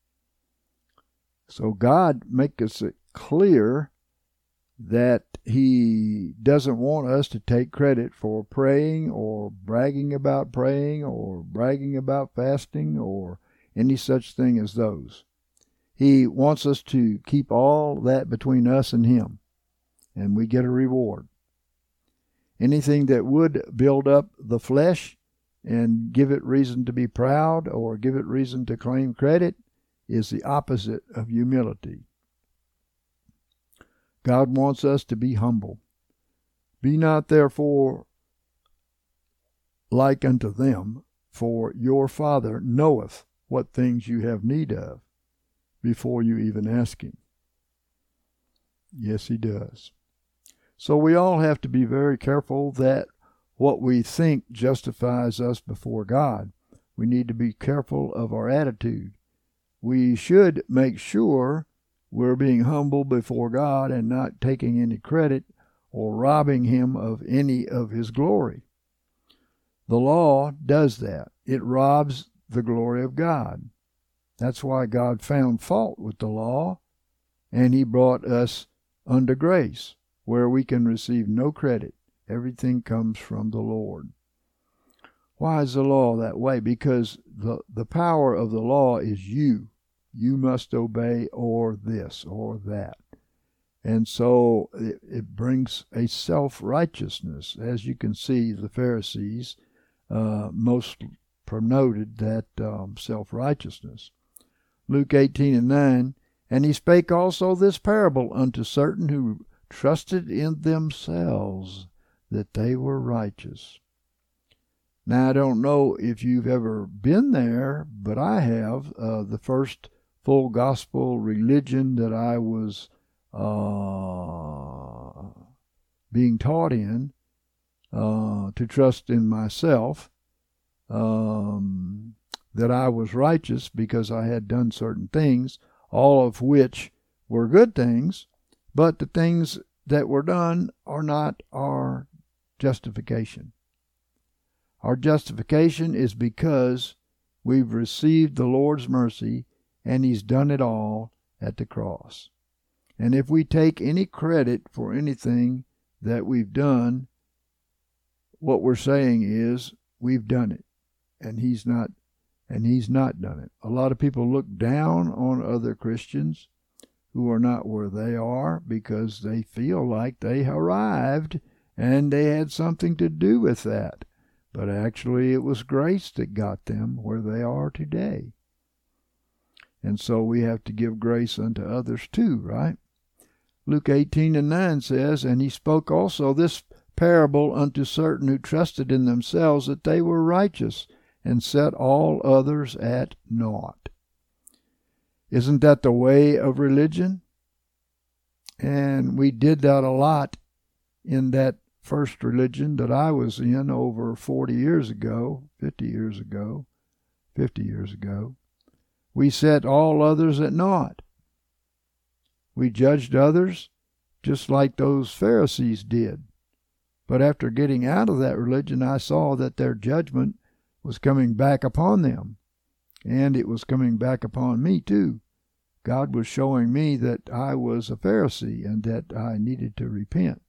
So God makes it clear that he doesn't want us to take credit for praying or bragging about praying or bragging about fasting or any such thing as those. He wants us to keep all that between us and him, and we get a reward. Anything that would build up the flesh and give it reason to be proud or give it reason to claim credit is the opposite of humility. God wants us to be humble. Be not therefore like unto them, for your Father knoweth what things you have need of, before you even ask him. Yes, he does. So we all have to be very careful that what we think justifies us before God. We need to be careful of our attitude. We should make sure we're being humble before God and not taking any credit or robbing him of any of his glory. The law does that. It robs the glory of God. That's why God found fault with the law, and he brought us under grace, where we can receive no credit. Everything comes from the Lord. Why is the law that way? Because the power of the law is you. You must obey or this or that. And so it brings a self-righteousness. As you can see, the Pharisees most promoted that self-righteousness. Luke 18:9, and he spake also this parable unto certain who trusted in themselves that they were righteous. Now, I don't know if you've ever been there, but I have. The first full gospel religion that I was being taught in, to trust in myself, that I was righteous because I had done certain things, all of which were good things, but the things that were done are not our justification. Our justification is because we've received the Lord's mercy and he's done it all at the cross. And if we take any credit for anything that we've done, what we're saying is we've done it, and he's not done it. A lot of people look down on other Christians who are not where they are because they feel like they arrived and they had something to do with that. But actually it was grace that got them where they are today. And so we have to give grace unto others too, right? Luke 18:9 says, "And he spoke also this parable unto certain who trusted in themselves that they were righteous, and set all others at naught." Isn't that the way of religion? And we did that a lot in that first religion that I was in over 50 years ago. We set all others at naught. We judged others just like those Pharisees did. But after getting out of that religion, I saw that their judgment was coming back upon them. And it was coming back upon me too. God was showing me that I was a Pharisee and that I needed to repent.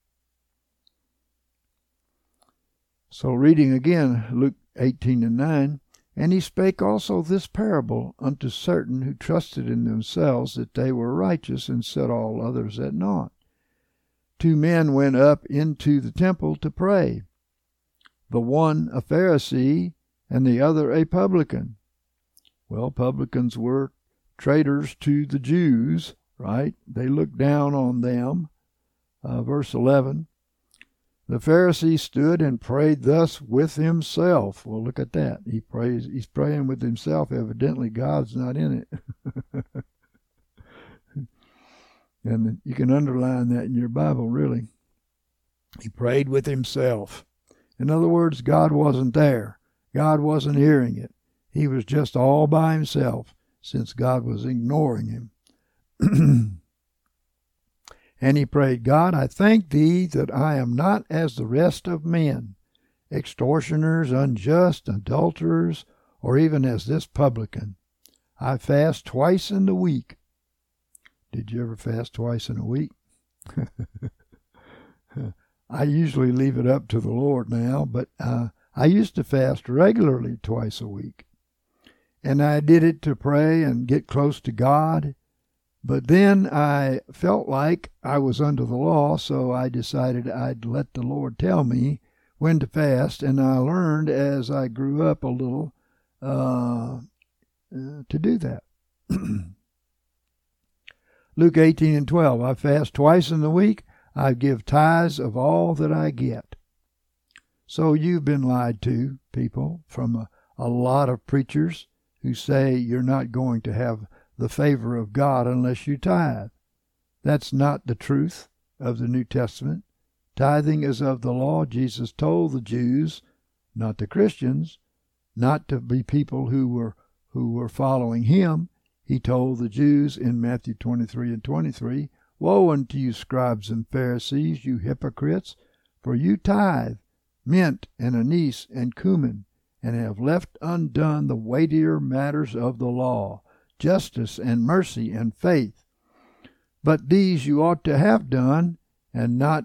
So reading again, Luke 18:9, "And he spake also this parable unto certain who trusted in themselves that they were righteous, and set all others at naught. 2 men went up into the temple to pray, the one a Pharisee, and the other a publican." Well, publicans were traitors to the Jews, right? They looked down on them. Verse 11, "The Pharisee stood and prayed thus with himself." Well, look at that. He's praying with himself. Evidently, God's not in it. And you can underline that in your Bible, really. He prayed with himself. In other words, God wasn't there. God wasn't hearing it. He was just all by himself, since God was ignoring him. "And he prayed, God, I thank thee that I am not as the rest of men, extortioners, unjust, adulterers, or even as this publican. I fast twice in the week." Did you ever fast twice in a week? I usually leave it up to the Lord now, but I used to fast regularly twice a week. And I did it to pray and get close to God. But then I felt like I was under the law, so I decided I'd let the Lord tell me when to fast, and I learned as I grew up a little to do that. Luke 18:12, "I fast twice in the week. I give tithes of all that I get." So you've been lied to, people, from a lot of preachers who say you're not going to have the favor of God unless you tithe. That's not the truth of the New Testament. Tithing is of the law. Jesus told the Jews, not the Christians, not to be people who were following him. He told the Jews in Matthew 23:23, "Woe unto you, scribes and Pharisees, you hypocrites, for you tithe mint and anise and cumin, and have left undone the weightier matters of the law, justice and mercy and faith. But these you ought to have done, and not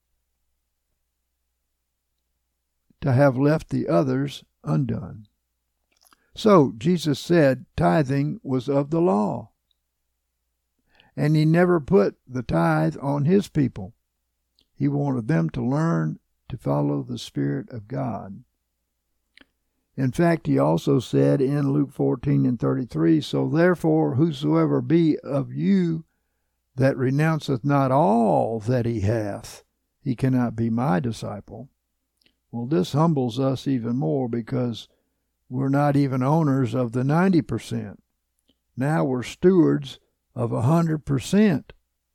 to have left the others undone." So Jesus said tithing was of the law. And he never put the tithe on his people. He wanted them to learn to follow the Spirit of God. In fact, he also said in Luke 14:33, "So therefore whosoever be of you that renounceth not all that he hath, he cannot be my disciple." Well, this humbles us even more because we're not even owners of the 90%. Now we're stewards of 100%.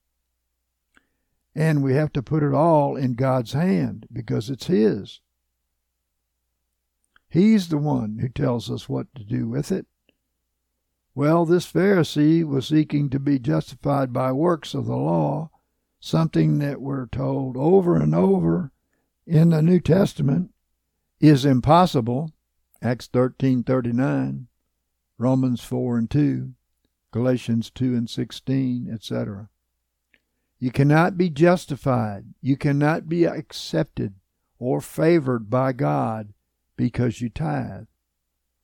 And we have to put it all in God's hand because it's his. He's the one who tells us what to do with it. Well, this Pharisee was seeking to be justified by works of the law, something that we're told over and over in the New Testament is impossible. Acts 13:39, Romans 4:2, Galatians 2:16, etc. You cannot be justified. You cannot be accepted or favored by God because you tithe.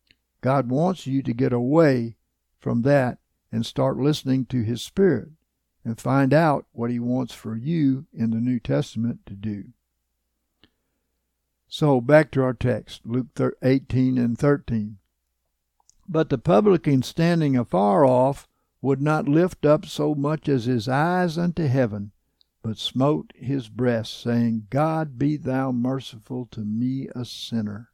God wants you to get away from that and start listening to his Spirit. and find out what he wants for you in the New Testament to do. So back to our text, Luke 18 and 13. But the publican standing afar off would not lift up so much as his eyes unto heaven, but smote his breast, saying, God, be thou merciful to me, a sinner.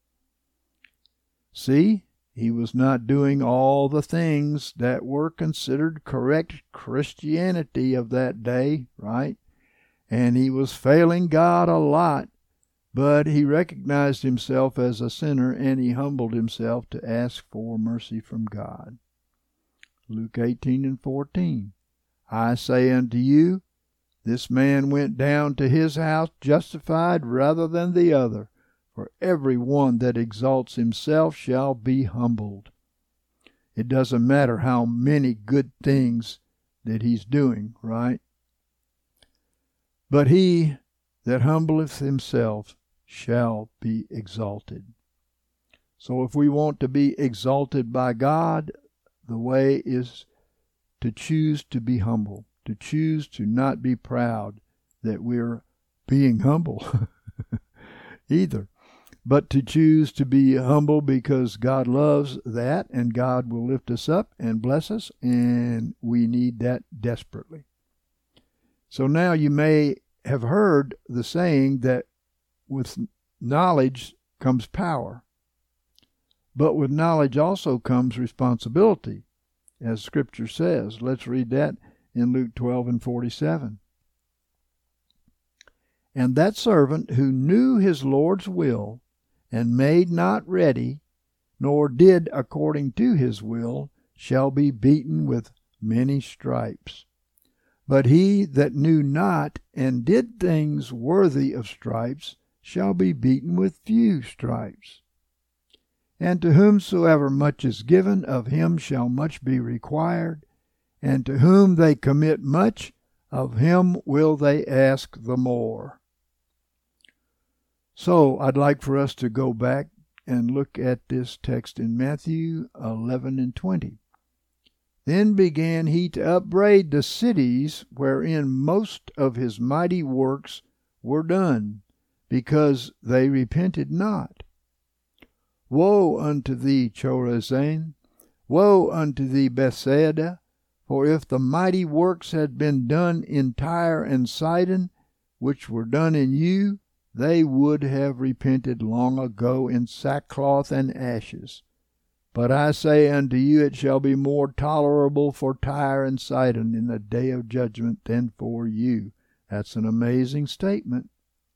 See, he was not doing all the things that were considered correct Christianity of that day, right? And he was failing God a lot, but he recognized himself as a sinner, and he humbled himself to ask for mercy from God. Luke 18 and 14. I say unto you, this man went down to his house justified rather than the other. For every one that exalts himself shall be humbled. It doesn't matter how many good things that he's doing, right? But he that humbleth himself shall be exalted. So if we want to be exalted by God, the way is to choose to be humble, to choose to not be proud that we're being humble either, but to choose to be humble because God loves that, and God will lift us up and bless us, and we need that desperately. So now you may have heard the saying that with knowledge comes power. But with knowledge also comes responsibility, as Scripture says. Let's read that in Luke 12 and 47. And that servant who knew his Lord's will, and made not ready, nor did according to his will, shall be beaten with many stripes. But he that knew not, and did things worthy of stripes, shall be beaten with few stripes. And to whomsoever much is given, of him shall much be required, and to whom they commit much, of him will they ask the more. So I'd like for us to go back and look at this text in Matthew 11 and 20. Then began he to upbraid the cities wherein most of his mighty works were done, because they repented not. Woe unto thee, Chorazin! Woe unto thee, Bethsaida! For if the mighty works had been done in Tyre and Sidon, which were done in you, they would have repented long ago in sackcloth and ashes. But I say unto you, it shall be more tolerable for Tyre and Sidon in the day of judgment than for you. That's an amazing statement.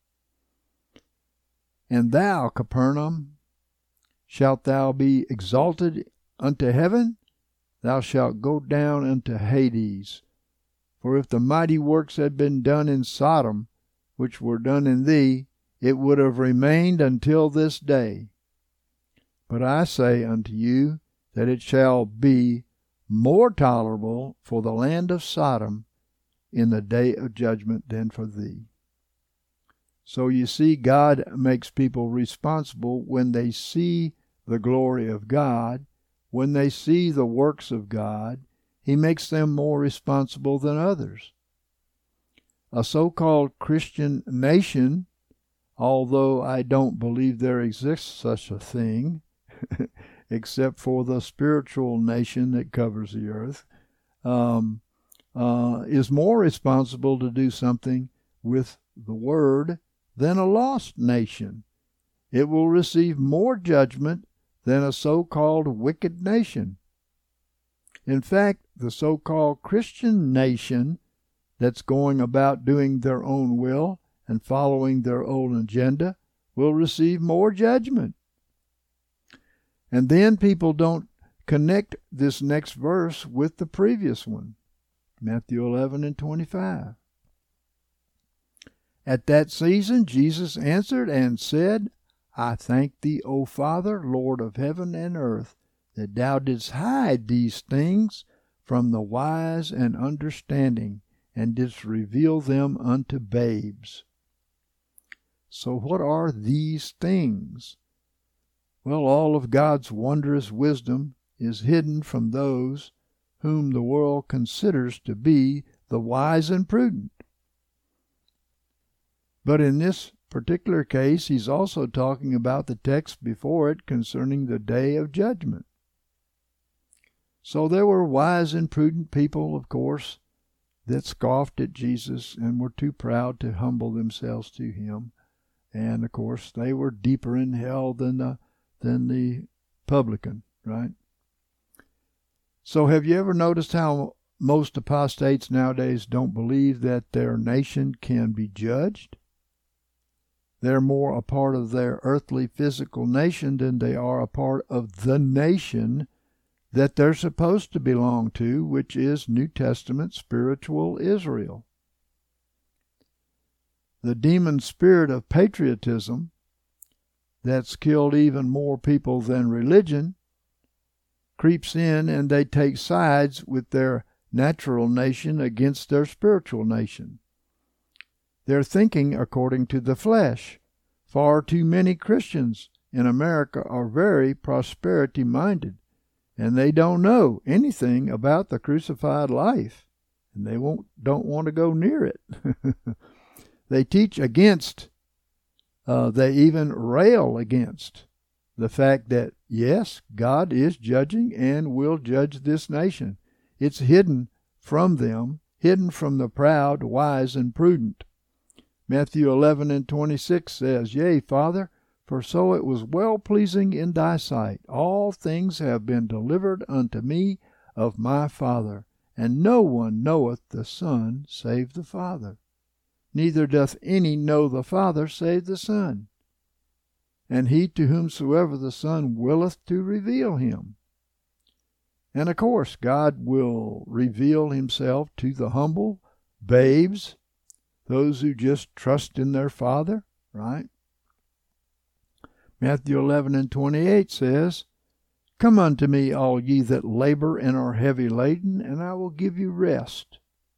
And thou, Capernaum, shalt thou be exalted unto heaven? Thou shalt go down unto Hades. For if the mighty works had been done in Sodom, which were done in thee, it would have remained until this day. But I say unto you, that it shall be more tolerable for the land of Sodom in the day of judgment than for thee. So you see, God makes people responsible when they see the glory of God, when they see the works of God. He makes them more responsible than others. A so-called Christian nation, although I don't believe there exists such a thing, except for the spiritual nation that covers the earth, is more responsible to do something with the Word than a lost nation. It will receive more judgment than a so-called wicked nation. In fact, the so-called Christian nation that's going about doing their own will and following their own agenda will receive more judgment. And then people don't connect this next verse with the previous one, Matthew 11 and 25. At that season Jesus answered and said, I thank thee, O Father, Lord of heaven and earth, that thou didst hide these things from the wise and understanding, and didst reveal them unto babes. So what are these things? Well, all of God's wondrous wisdom is hidden from those whom the world considers to be the wise and prudent. But in this particular case, he's also talking about the text before it concerning the day of judgment. So there were wise and prudent people, of course, that scoffed at Jesus and were too proud to humble themselves to him. And, of course, they were deeper in hell than the publican, right? So have you ever noticed how most apostates nowadays don't believe that their nation can be judged? They're more a part of their earthly physical nation than they are a part of the nation that they're supposed to belong to, which is New Testament spiritual Israel. The demon spirit of patriotism that's killed even more people than religion creeps in, and they take sides with their natural nation against their spiritual nation. They're thinking according to the flesh. Far too many Christians in America are very prosperity-minded, and they don't know anything about the crucified life, and they don't want to go near it. They teach against, they even rail against the fact that, yes, God is judging and will judge this nation. It's hidden from them, hidden from the proud, wise, and prudent. Matthew 11:26 says, Yea, Father, for so it was well-pleasing in thy sight. All things have been delivered unto me of my Father, and no one knoweth the Son save the Father. Neither doth any know the Father save the Son, and he to whomsoever the Son willeth to reveal him. And of course, God will reveal himself to the humble, babes, those who just trust in their Father, right? Matthew 11:28 says, Come unto me, all ye that labor and are heavy laden, and I will give you rest.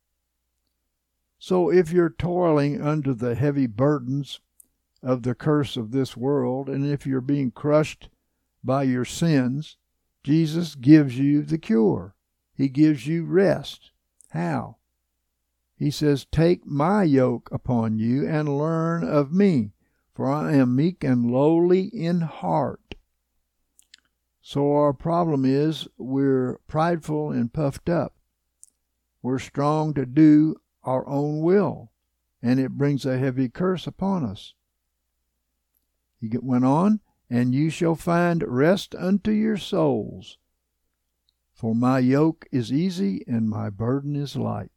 So if you're toiling under the heavy burdens of the curse of this world, and if you're being crushed by your sins, Jesus gives you the cure. He gives you rest. How? He says, Take my yoke upon you and learn of me, for I am meek and lowly in heart. So our problem is we're prideful and puffed up. We're strong to do our own will, and it brings a heavy curse upon us. He went on, And you shall find rest unto your souls, for my yoke is easy and my burden is light.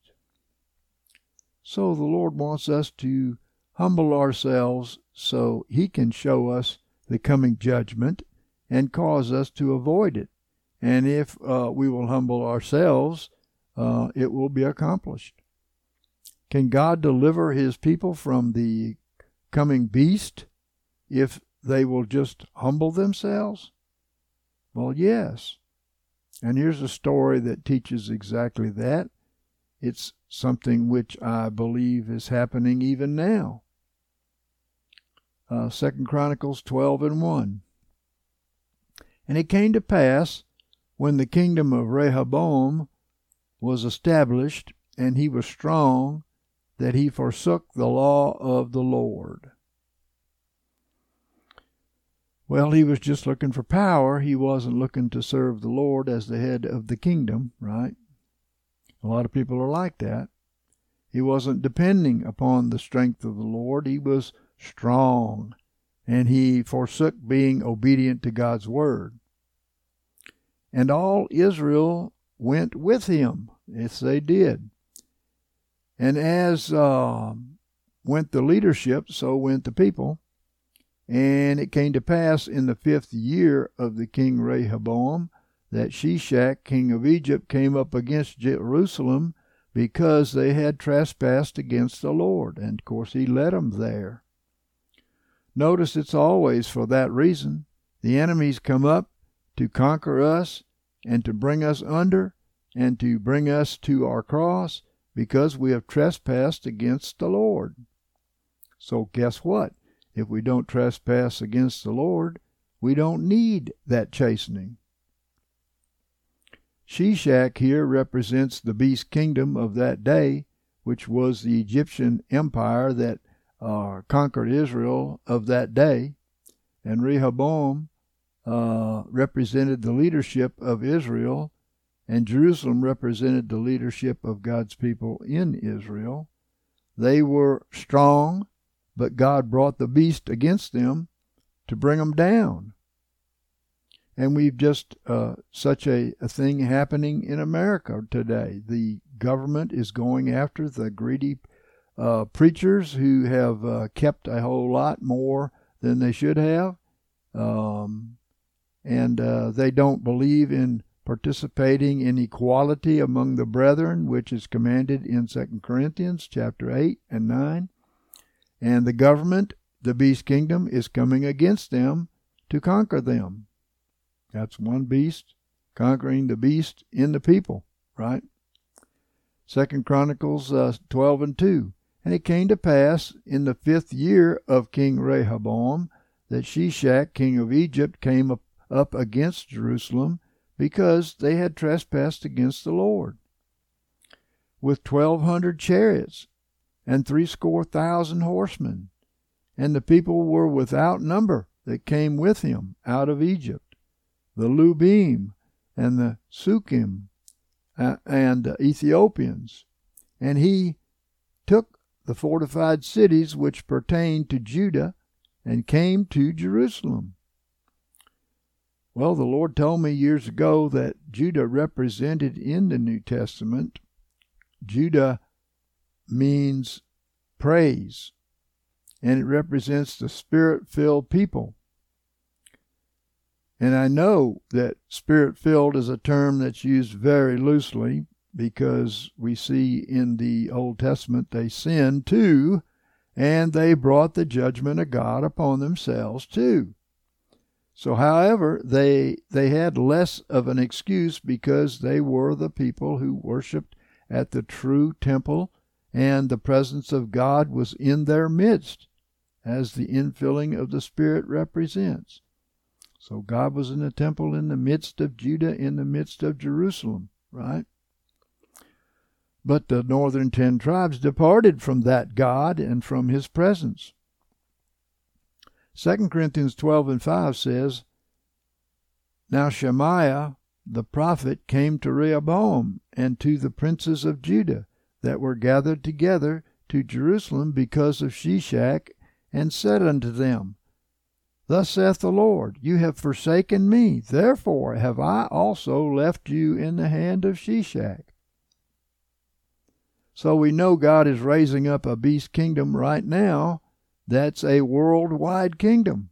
So the Lord wants us to humble ourselves so he can show us the coming judgment and cause us to avoid it. And if we will humble ourselves, it will be accomplished. Can God deliver his people from the coming beast if they will just humble themselves? Well, yes. And here's a story that teaches exactly that. It's something which I believe is happening even now. 2 Chronicles 12:1. And it came to pass, when the kingdom of Rehoboam was established, and he was strong, that he forsook the law of the Lord. Well, he was just looking for power. He wasn't looking to serve the Lord as the head of the kingdom, right? A lot of people are like that. He wasn't depending upon the strength of the Lord. He was strong, and he forsook being obedient to God's word. And all Israel went with him. Yes, they did. And as went the leadership, so went the people. And it came to pass in the 5th year of the king Rehoboam that Shishak, king of Egypt, came up against Jerusalem because they had trespassed against the Lord. And, of course, he led them there. Notice it's always for that reason. The enemies come up to conquer us and to bring us under and to bring us to our cross because we have trespassed against the Lord. So guess what? If we don't trespass against the Lord, we don't need that chastening. Shishak here represents the beast kingdom of that day, which was the Egyptian empire that conquered Israel of that day. And Rehoboam represented the leadership of Israel, and Jerusalem represented the leadership of God's people in Israel. They were strong, but God brought the beast against them to bring them down. And we've just such a thing happening in America today. The government is going after the greedy preachers who have kept a whole lot more than they should have. And they don't believe in participating in equality among the brethren, which is commanded in 2 Corinthians chapter 8 and 9. And the government, the beast kingdom, is coming against them to conquer them. That's one beast conquering the beast in the people, right? 2 Chronicles 12 and 2. And it came to pass in the 5th year of King Rehoboam that Shishak, king of Egypt, came up against Jerusalem, because they had trespassed against the Lord, with 1,200 chariots and 70,000 horsemen. And the people were without number that came with him out of Egypt, the Lubim and the Sukkim and the Ethiopians. And he took the fortified cities which pertained to Judah and came to Jerusalem. Well, the Lord told me years ago that Judah represented in the New Testament. Judah means praise, and it represents the Spirit-filled people. And I know that Spirit-filled is a term that's used very loosely, because we see in the Old Testament they sinned too, and they brought the judgment of God upon themselves too. So, however, they had less of an excuse, because they were the people who worshiped at the true temple, and the presence of God was in their midst, as the infilling of the Spirit represents. So God was in the temple in the midst of Judah, in the midst of Jerusalem, right? But the northern 10 tribes departed from that God and from his presence. 2 Corinthians 12 and 5 says, Now Shemaiah the prophet came to Rehoboam and to the princes of Judah that were gathered together to Jerusalem because of Shishak, and said unto them, Thus saith the Lord, You have forsaken me, therefore have I also left you in the hand of Shishak. So we know God is raising up a beast kingdom right now that's a worldwide kingdom.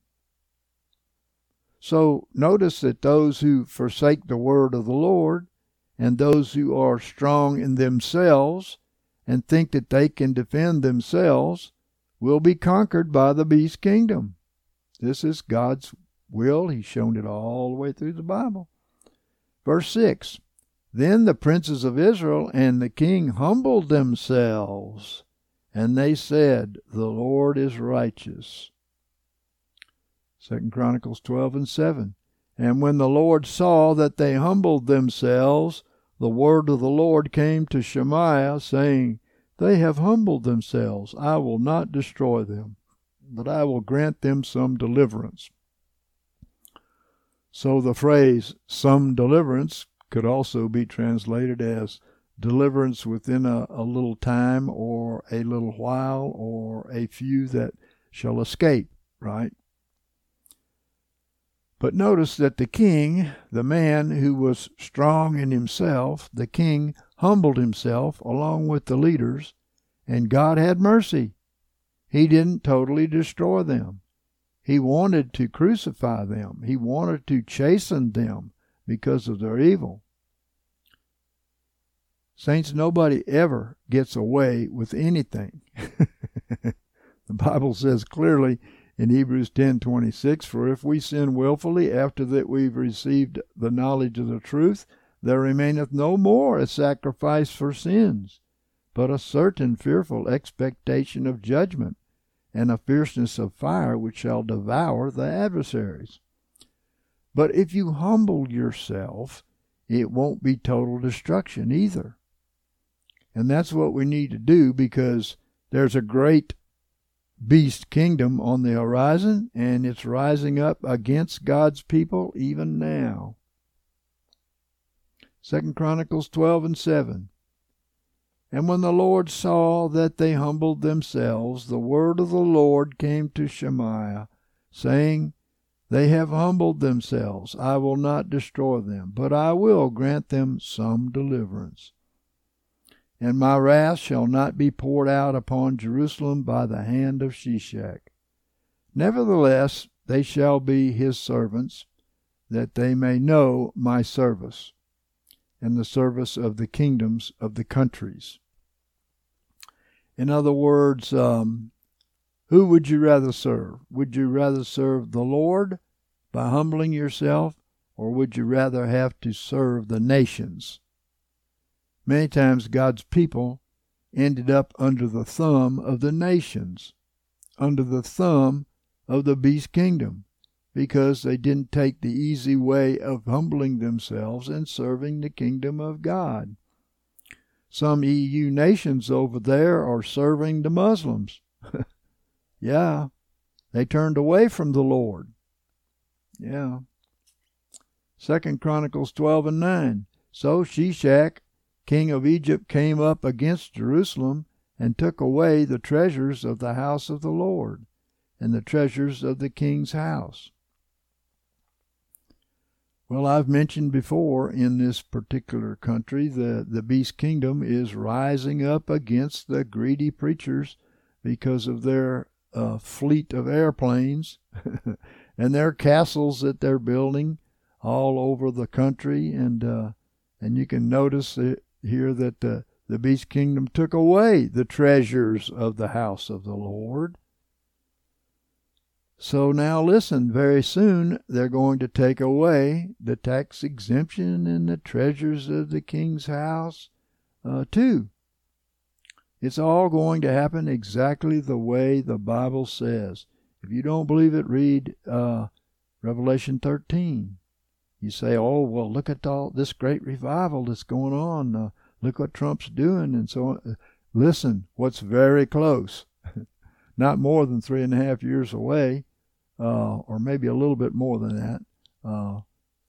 So notice that those who forsake the word of the Lord, and those who are strong in themselves and think that they can defend themselves, will be conquered by the beast kingdom. This is God's will. He's shown it all the way through the Bible. Verse 6, Then the princes of Israel and the king humbled themselves, and they said, The Lord is righteous. 2 Chronicles 12 and 7. And when the Lord saw that they humbled themselves, the word of the Lord came to Shemaiah, saying, They have humbled themselves. I will not destroy them, but I will grant them some deliverance. So the phrase, some deliverance, could also be translated as deliverance within a little time, or a little while, or a few that shall escape, right? But notice that the king, the man who was strong in himself, the king humbled himself along with the leaders, and God had mercy. He didn't totally destroy them. He wanted to crucify them. He wanted to chasten them because of their evil. Saints, nobody ever gets away with anything. The Bible says clearly in Hebrews 10:26, For if we sin willfully after that we've received the knowledge of the truth, there remaineth no more a sacrifice for sins, but a certain fearful expectation of judgment, and a fierceness of fire which shall devour the adversaries. But if you humble yourself it won't be total destruction either. And that's what we need to do, because there's a great beast kingdom on the horizon, and it's rising up against God's people even now. 2 Chronicles 12:7. And when the Lord saw that they humbled themselves, the word of the Lord came to Shemaiah, saying, They have humbled themselves. I will not destroy them, but I will grant them some deliverance. And my wrath shall not be poured out upon Jerusalem by the hand of Shishak. Nevertheless, they shall be his servants, that they may know my service, and the service of the kingdoms of the countries. In other words, who would you rather serve? Would you rather serve the Lord by humbling yourself, or would you rather have to serve the nations? Many times God's people ended up under the thumb of the nations, under the thumb of the beast kingdom, because they didn't take the easy way of humbling themselves and serving the kingdom of God. Some EU nations over there are serving the Muslims. Yeah, they turned away from the Lord. Yeah. 2 Chronicles 12:9. So Shishak, king of Egypt, came up against Jerusalem and took away the treasures of the house of the Lord and the treasures of the king's house. Well, I've mentioned before, in this particular country, the beast kingdom is rising up against the greedy preachers because of their fleet of airplanes and their castles that they're building all over the country. And you can notice here that the beast kingdom took away the treasures of the house of the Lord. So now listen, very soon they're going to take away the tax exemption and the treasures of the king's house too. It's all going to happen exactly the way the Bible says. If you don't believe it, read Revelation 13. You say, oh, well, look at all this great revival that's going on. Look what Trump's doing and so on. Listen, what's very close, not more than 3.5 years away, or maybe a little bit more than that,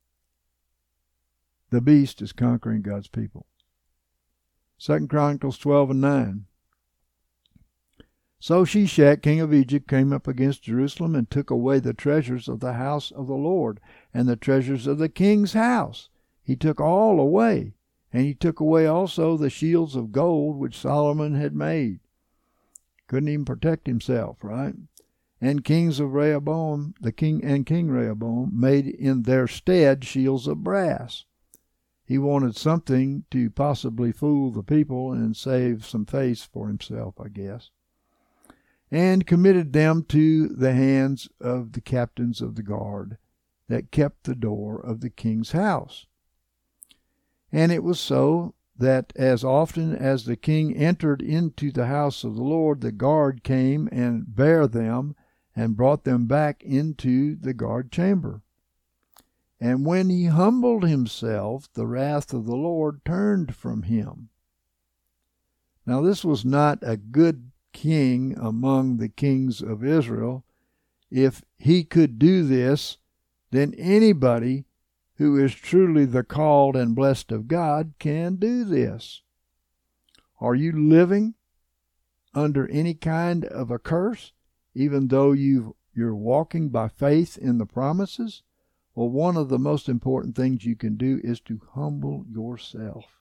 the beast is conquering God's people. 2 Chronicles 12:9. So Shishak, king of Egypt, came up against Jerusalem and took away the treasures of the house of the Lord and the treasures of the king's house. He took all away, and he took away also the shields of gold which Solomon had made. Couldn't even protect himself, right? And kings of Rehoboam, King Rehoboam, made in their stead shields of brass. He wanted something to possibly fool the people and save some face for himself, I guess. And committed them to the hands of the captains of the guard that kept the door of the king's house. And it was so that as often as the king entered into the house of the Lord, the guard came and bare them and brought them back into the guard chamber. And when he humbled himself, the wrath of the Lord turned from him. Now this was not a good king among the kings of Israel. If he could do this, then anybody who is truly the called and blessed of God can do this. Are you living under any kind of a curse, even though you're walking by faith in the promises? Well, one of the most important things you can do is to humble yourself.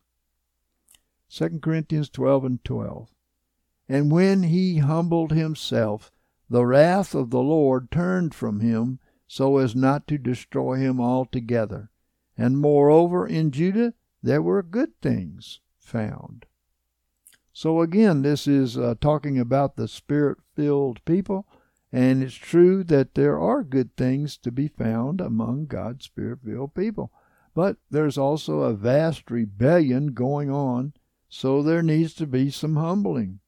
2 Corinthians 12:12. And when he humbled himself, the wrath of the Lord turned from him, so as not to destroy him altogether. And moreover, in Judah there were good things found. So again, this is talking about the Spirit-filled people, and it's true that there are good things to be found among God's Spirit-filled people. But there's also a vast rebellion going on, so there needs to be some humbling.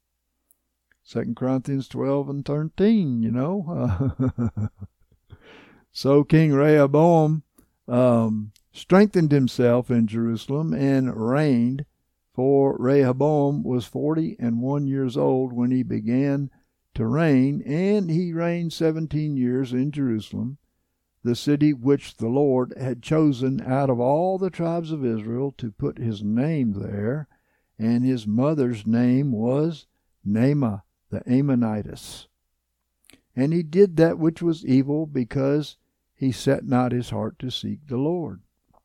2 Corinthians 12:13, you know. So King Rehoboam strengthened himself in Jerusalem, and reigned. For Rehoboam was 41 years old when he began to reign, and he reigned 17 years in Jerusalem, the city which the Lord had chosen out of all the tribes of Israel to put his name there. And his mother's name was Naamah the Ammonitess. And he did that which was evil, because he set not his heart to seek the Lord.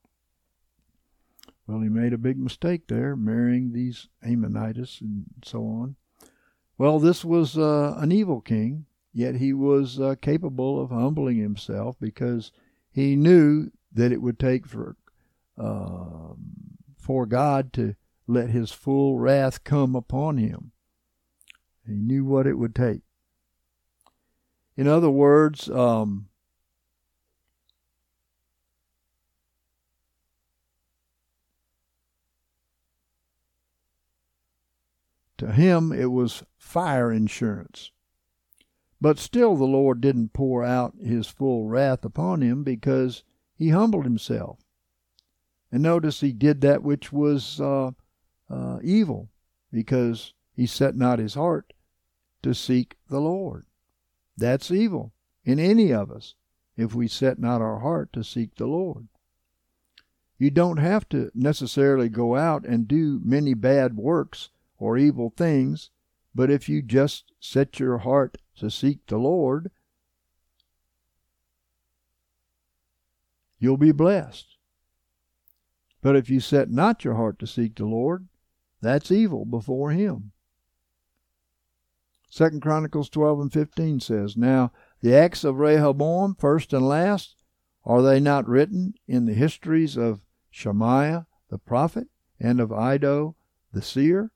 Well, he made a big mistake there, marrying these Ammonites and so on. Well, this was an evil king, yet he was capable of humbling himself, because he knew that it would take for God to let his full wrath come upon him. He knew what it would take. In other words, to him it was fire insurance. But still the Lord didn't pour out his full wrath upon him, because he humbled himself. And notice he did that which was evil, because he set not his heart to seek the Lord. That's evil in any of us, if we set not our heart to seek the Lord. You don't have to necessarily go out and do many bad works or evil things, but if you just set your heart to seek the Lord, you'll be blessed. But if you set not your heart to seek the Lord, that's evil before him. 2 Chronicles 12:15 says, Now the acts of Rehoboam, first and last, are they not written in the histories of Shemaiah the prophet, and of Iddo the seer?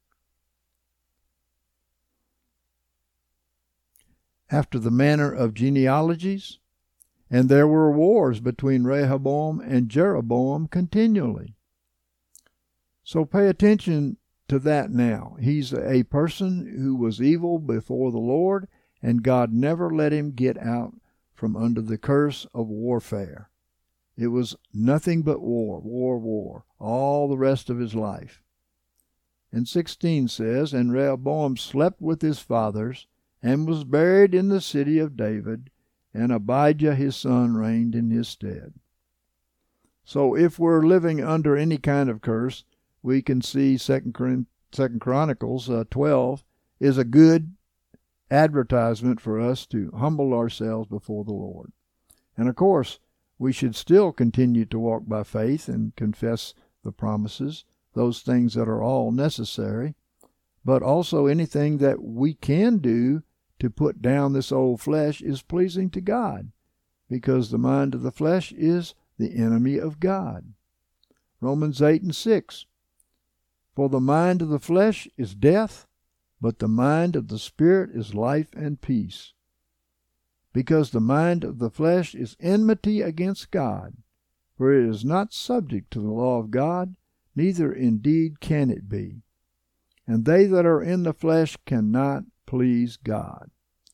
After the manner of genealogies, and there were wars between Rehoboam and Jeroboam continually. So pay attention to that now. He's a person who was evil before the Lord, and God never let him get out from under the curse of warfare. It was nothing but war, all the rest of his life. And 16 says, And Rehoboam slept with his fathers, and was buried in the city of David, and Abijah his son reigned in his stead. So if we're living under any kind of curse, we can see 2 Chronicles 12 is a good advertisement for us to humble ourselves before the Lord. And of course, we should still continue to walk by faith and confess the promises, those things that are all necessary, but also anything that we can do to put down this old flesh is pleasing to God, because the mind of the flesh is the enemy of God. Romans 8:6, For the mind of the flesh is death, but the mind of the Spirit is life and peace. Because the mind of the flesh is enmity against God, for it is not subject to the law of God, neither indeed can it be. And they that are in the flesh cannot please God.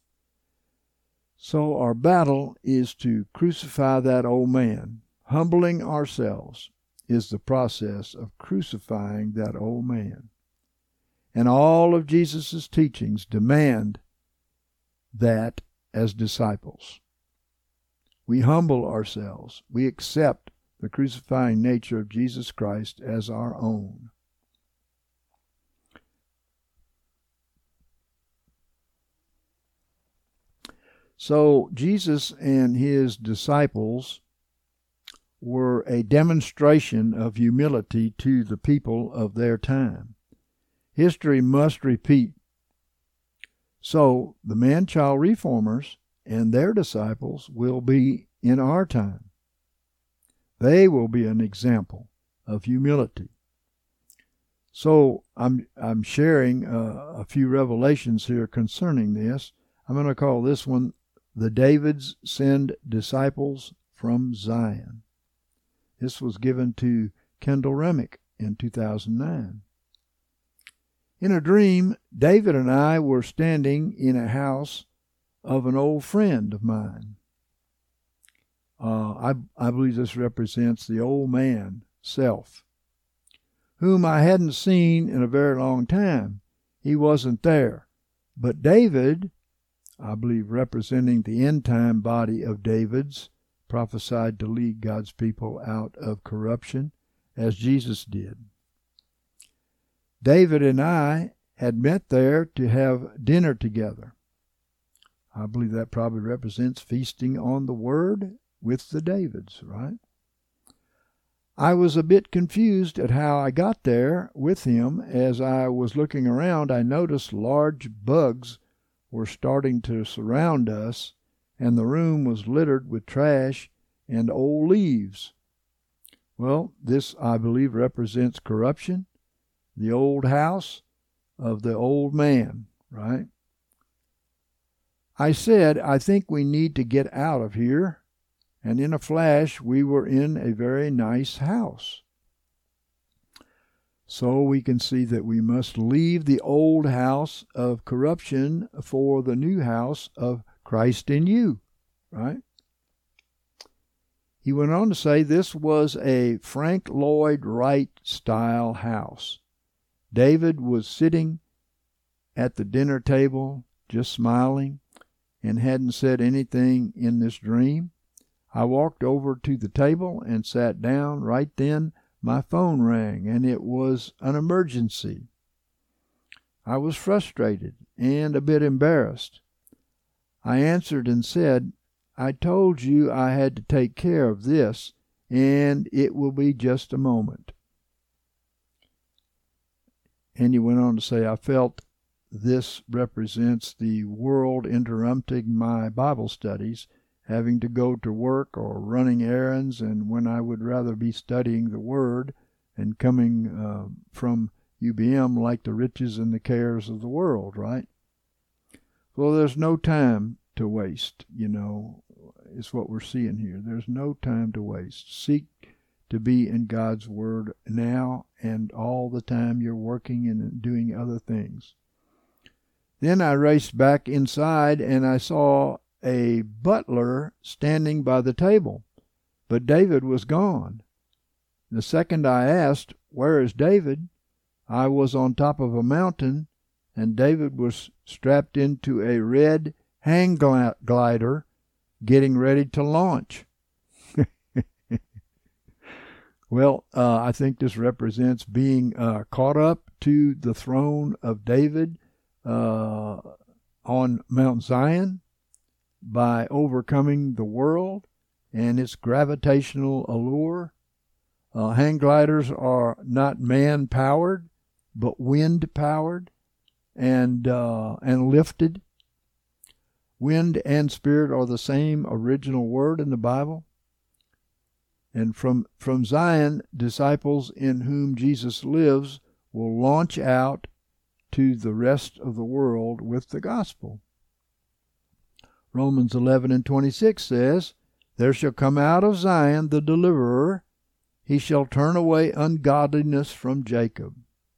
So our battle is to crucify that old man. Humbling ourselves is the process of crucifying that old man. And all of Jesus' teachings demand that as disciples. We humble ourselves. We accept the crucifying nature of Jesus Christ as our own. So Jesus and his disciples were a demonstration of humility to the people of their time. History must repeat. So the man-child reformers and their disciples will be in our time. They will be an example of humility. So I'm sharing a few revelations here concerning this. I'm going to call this one, The Davids Send Disciples from Zion. This was given to Kendall Remick in 2009. In a dream, David and I were standing in a house of an old friend of mine. I believe this represents the old man, self, whom I hadn't seen in a very long time. He wasn't there. But David, I believe representing the end-time body of David's, prophesied to lead God's people out of corruption, as Jesus did. David and I had met there to have dinner together. I believe that probably represents feasting on the Word with the Davids, right? I was a bit confused at how I got there with him. As I was looking around, I noticed large bugs were starting to surround us, and the room was littered with trash and old leaves. Well, this, I believe, represents corruption, the old house of the old man, right? I said, I think we need to get out of here. And in a flash, we were in a very nice house. So we can see that we must leave the old house of corruption for the new house of Christ in you, right? He went on to say this was a Frank Lloyd Wright style house. David was sitting at the dinner table, just smiling, and hadn't said anything in this dream. I walked over to the table and sat down. Right then, my phone rang, and it was an emergency. I was frustrated and a bit embarrassed. I answered and said, I told you I had to take care of this, and it will be just a moment. And he went on to say, I felt this represents the world interrupting my Bible studies, having to go to work or running errands, and when I would rather be studying the Word and coming from UBM like the riches and the cares of the world, right? Well, there's no time to waste, is what we're seeing here. There's no time to waste. Seek to be in God's Word now and all the time you're working and doing other things. Then I raced back inside and I saw a butler standing by the table, but David was gone. The second I asked, where is David? I was on top of a mountain, and David was strapped into a red hang glider getting ready to launch. Well, I think this represents being caught up to the throne of David on Mount Zion by overcoming the world and its gravitational allure. Hang gliders are not man-powered, but wind-powered and lifted. Wind and spirit are the same original word in the Bible. And from Zion, disciples in whom Jesus lives will launch out to the rest of the world with the gospel. Romans 11:26 says, there shall come out of Zion the deliverer. He shall turn away ungodliness from Jacob.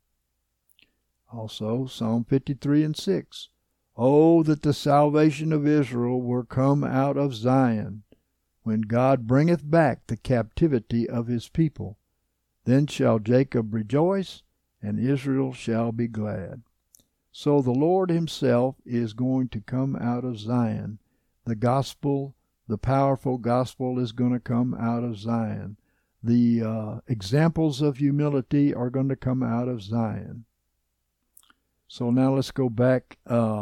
Also, Psalm 53:6. Oh, that the salvation of Israel were come out of Zion, when God bringeth back the captivity of his people. Then shall Jacob rejoice, and Israel shall be glad. So the Lord himself is going to come out of Zion. The gospel, the powerful gospel, is going to come out of Zion. The examples of humility are going to come out of Zion. So now let's go back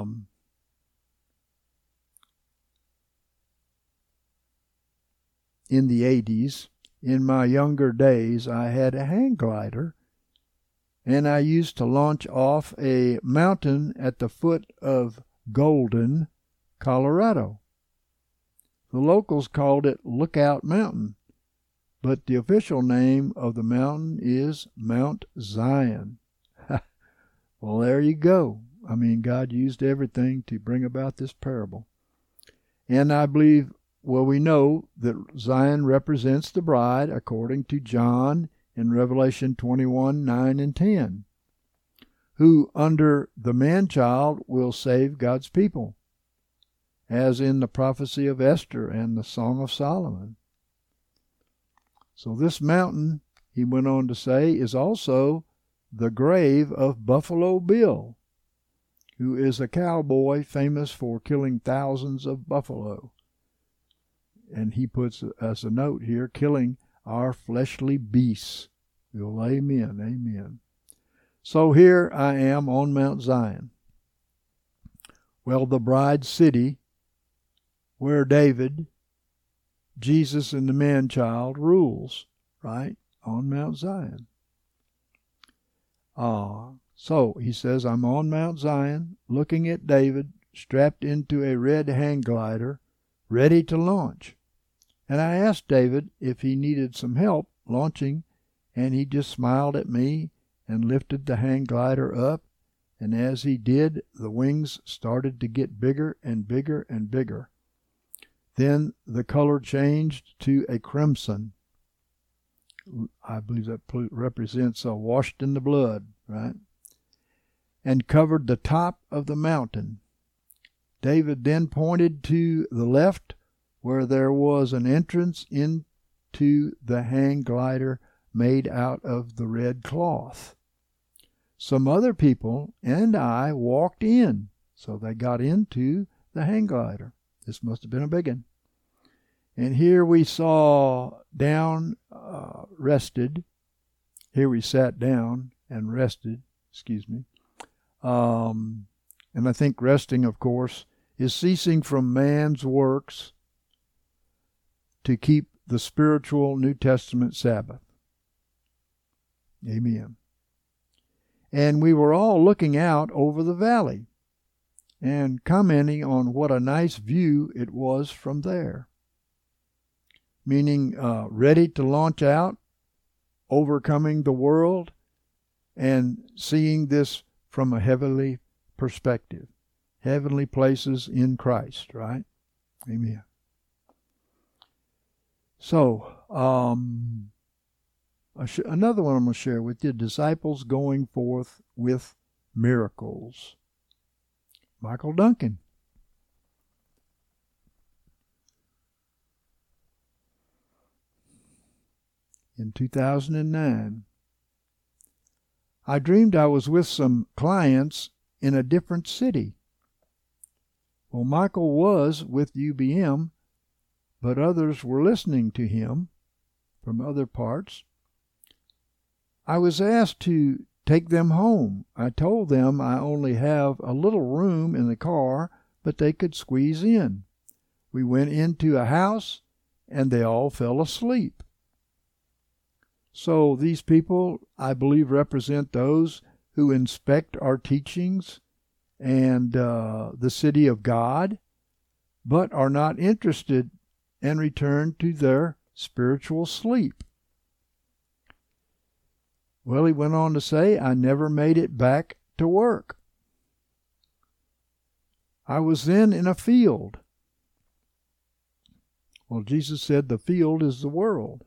in the 80s. In my younger days, I had a hang glider, and I used to launch off a mountain at the foot of Golden, Colorado. The locals called it Lookout Mountain, but the official name of the mountain is Mount Zion. Well, there you go. I mean, God used everything to bring about this parable. And I believe, well, we know that Zion represents the bride according to John in Revelation 21:9 and 10, who under the man-child will save God's people, as in the prophecy of Esther and the Song of Solomon. So this mountain, he went on to say, is also the grave of Buffalo Bill, who is a cowboy famous for killing thousands of buffalo. And he puts as a note here, killing our fleshly beasts. Well, amen, amen. So here I am on Mount Zion. Well, the bride city where David, Jesus, and the man-child rules, right? On Mount Zion. So he says, I'm on Mount Zion, looking at David, strapped into a red hang glider, ready to launch. And I asked David if he needed some help launching, and he just smiled at me and lifted the hang glider up. And as he did, the wings started to get bigger and bigger and bigger. Then the color changed to a crimson. I believe that represents washed in the blood, right? And covered the top of the mountain. David then pointed to the left, where there was an entrance into the hang glider made out of the red cloth. Some other people and I walked in, so they got into the hang glider. This must have been a big one. And here we saw down, rested. Here we sat down and rested, and I think resting, of course, is ceasing from man's works to keep the spiritual New Testament Sabbath. Amen. And we were all looking out over the valley and commenting on what a nice view it was from there. Meaning ready to launch out, overcoming the world, and seeing this from a heavenly perspective. Heavenly places in Christ, right? Amen. So, another one I'm going to share with you, disciples going forth with miracles. Michael Duncan. In 2009, I dreamed I was with some clients in a different city. Well, Michael was with UBM, but others were listening to him from other parts. I was asked to take them home. I told them I only have a little room in the car, but they could squeeze in. We went into a house, and they all fell asleep. So these people, I believe, represent those who inspect our teachings and the city of God, but are not interested and return to their spiritual sleep. Well, he went on to say, I never made it back to work. I was then in a field. Well, Jesus said the field is the world.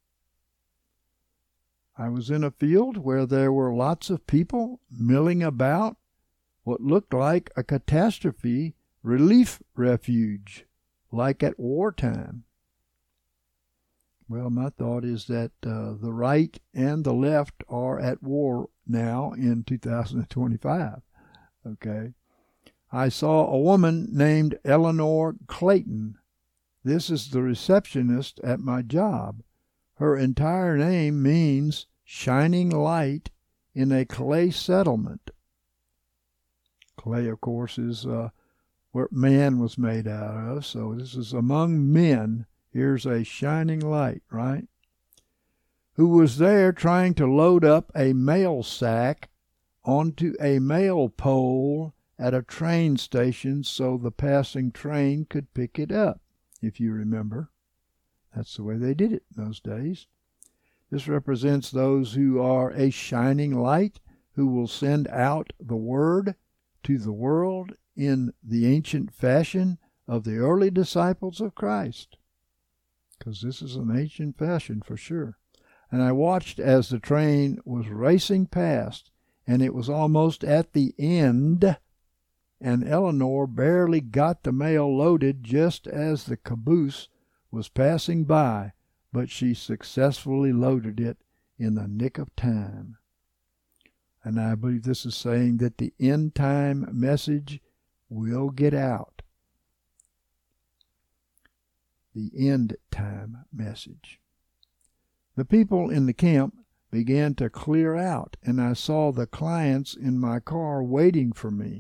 I was in a field where there were lots of people milling about what looked like a catastrophe relief refuge, like at wartime. Well, my thought is that the right and the left are at war now in 2025. Okay. I saw a woman named Eleanor Clayton. This is the receptionist at my job. Her entire name means shining light in a clay settlement. Clay, of course, is what man was made out of. So this is among men. Here's a shining light, right? Who was there trying to load up a mail sack onto a mail pole at a train station so the passing train could pick it up, if you remember. That's the way they did it in those days. This represents those who are a shining light, who will send out the word to the world in the ancient fashion of the early disciples of Christ. Because this is an ancient fashion for sure. And I watched as the train was racing past, and it was almost at the end, and Eleanor barely got the mail loaded just as the caboose was passing by, but she successfully loaded it in the nick of time. And I believe this is saying that the end time message will get out. The end time message. The people in the camp began to clear out, and I saw the clients in my car waiting for me.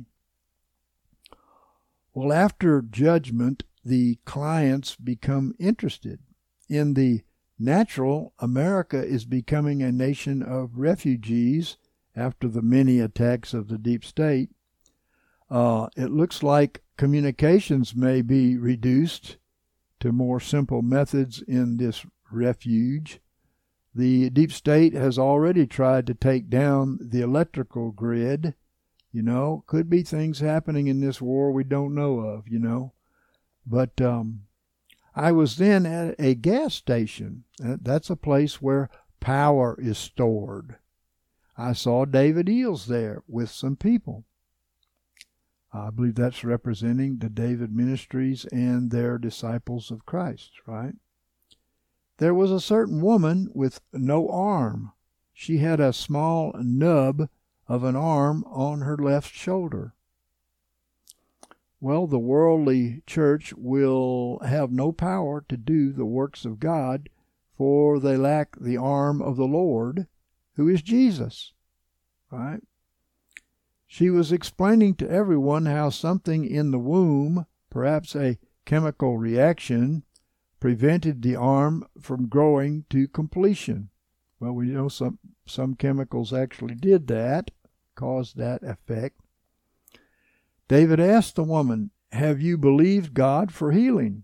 Well, after judgment, the clients become interested. In the natural, America is becoming a nation of refugees after the many attacks of the deep state. It looks like communications may be reduced to more simple methods in this refuge. The deep state has already tried to take down the electrical grid. Could be things happening in this war we don't know of, But I was then at a gas station. That's a place where power is stored. I saw David Eels there with some people. I believe that's representing the David Ministries and their disciples of Christ, right? There was a certain woman with no arm. She had a small nub of an arm on her left shoulder. Well, the worldly church will have no power to do the works of God, for they lack the arm of the Lord, who is Jesus. Right? She was explaining to everyone how something in the womb, perhaps a chemical reaction, prevented the arm from growing to completion. Well, we know some chemicals actually did that, caused that effect. David asked the woman, "Have you believed God for healing?"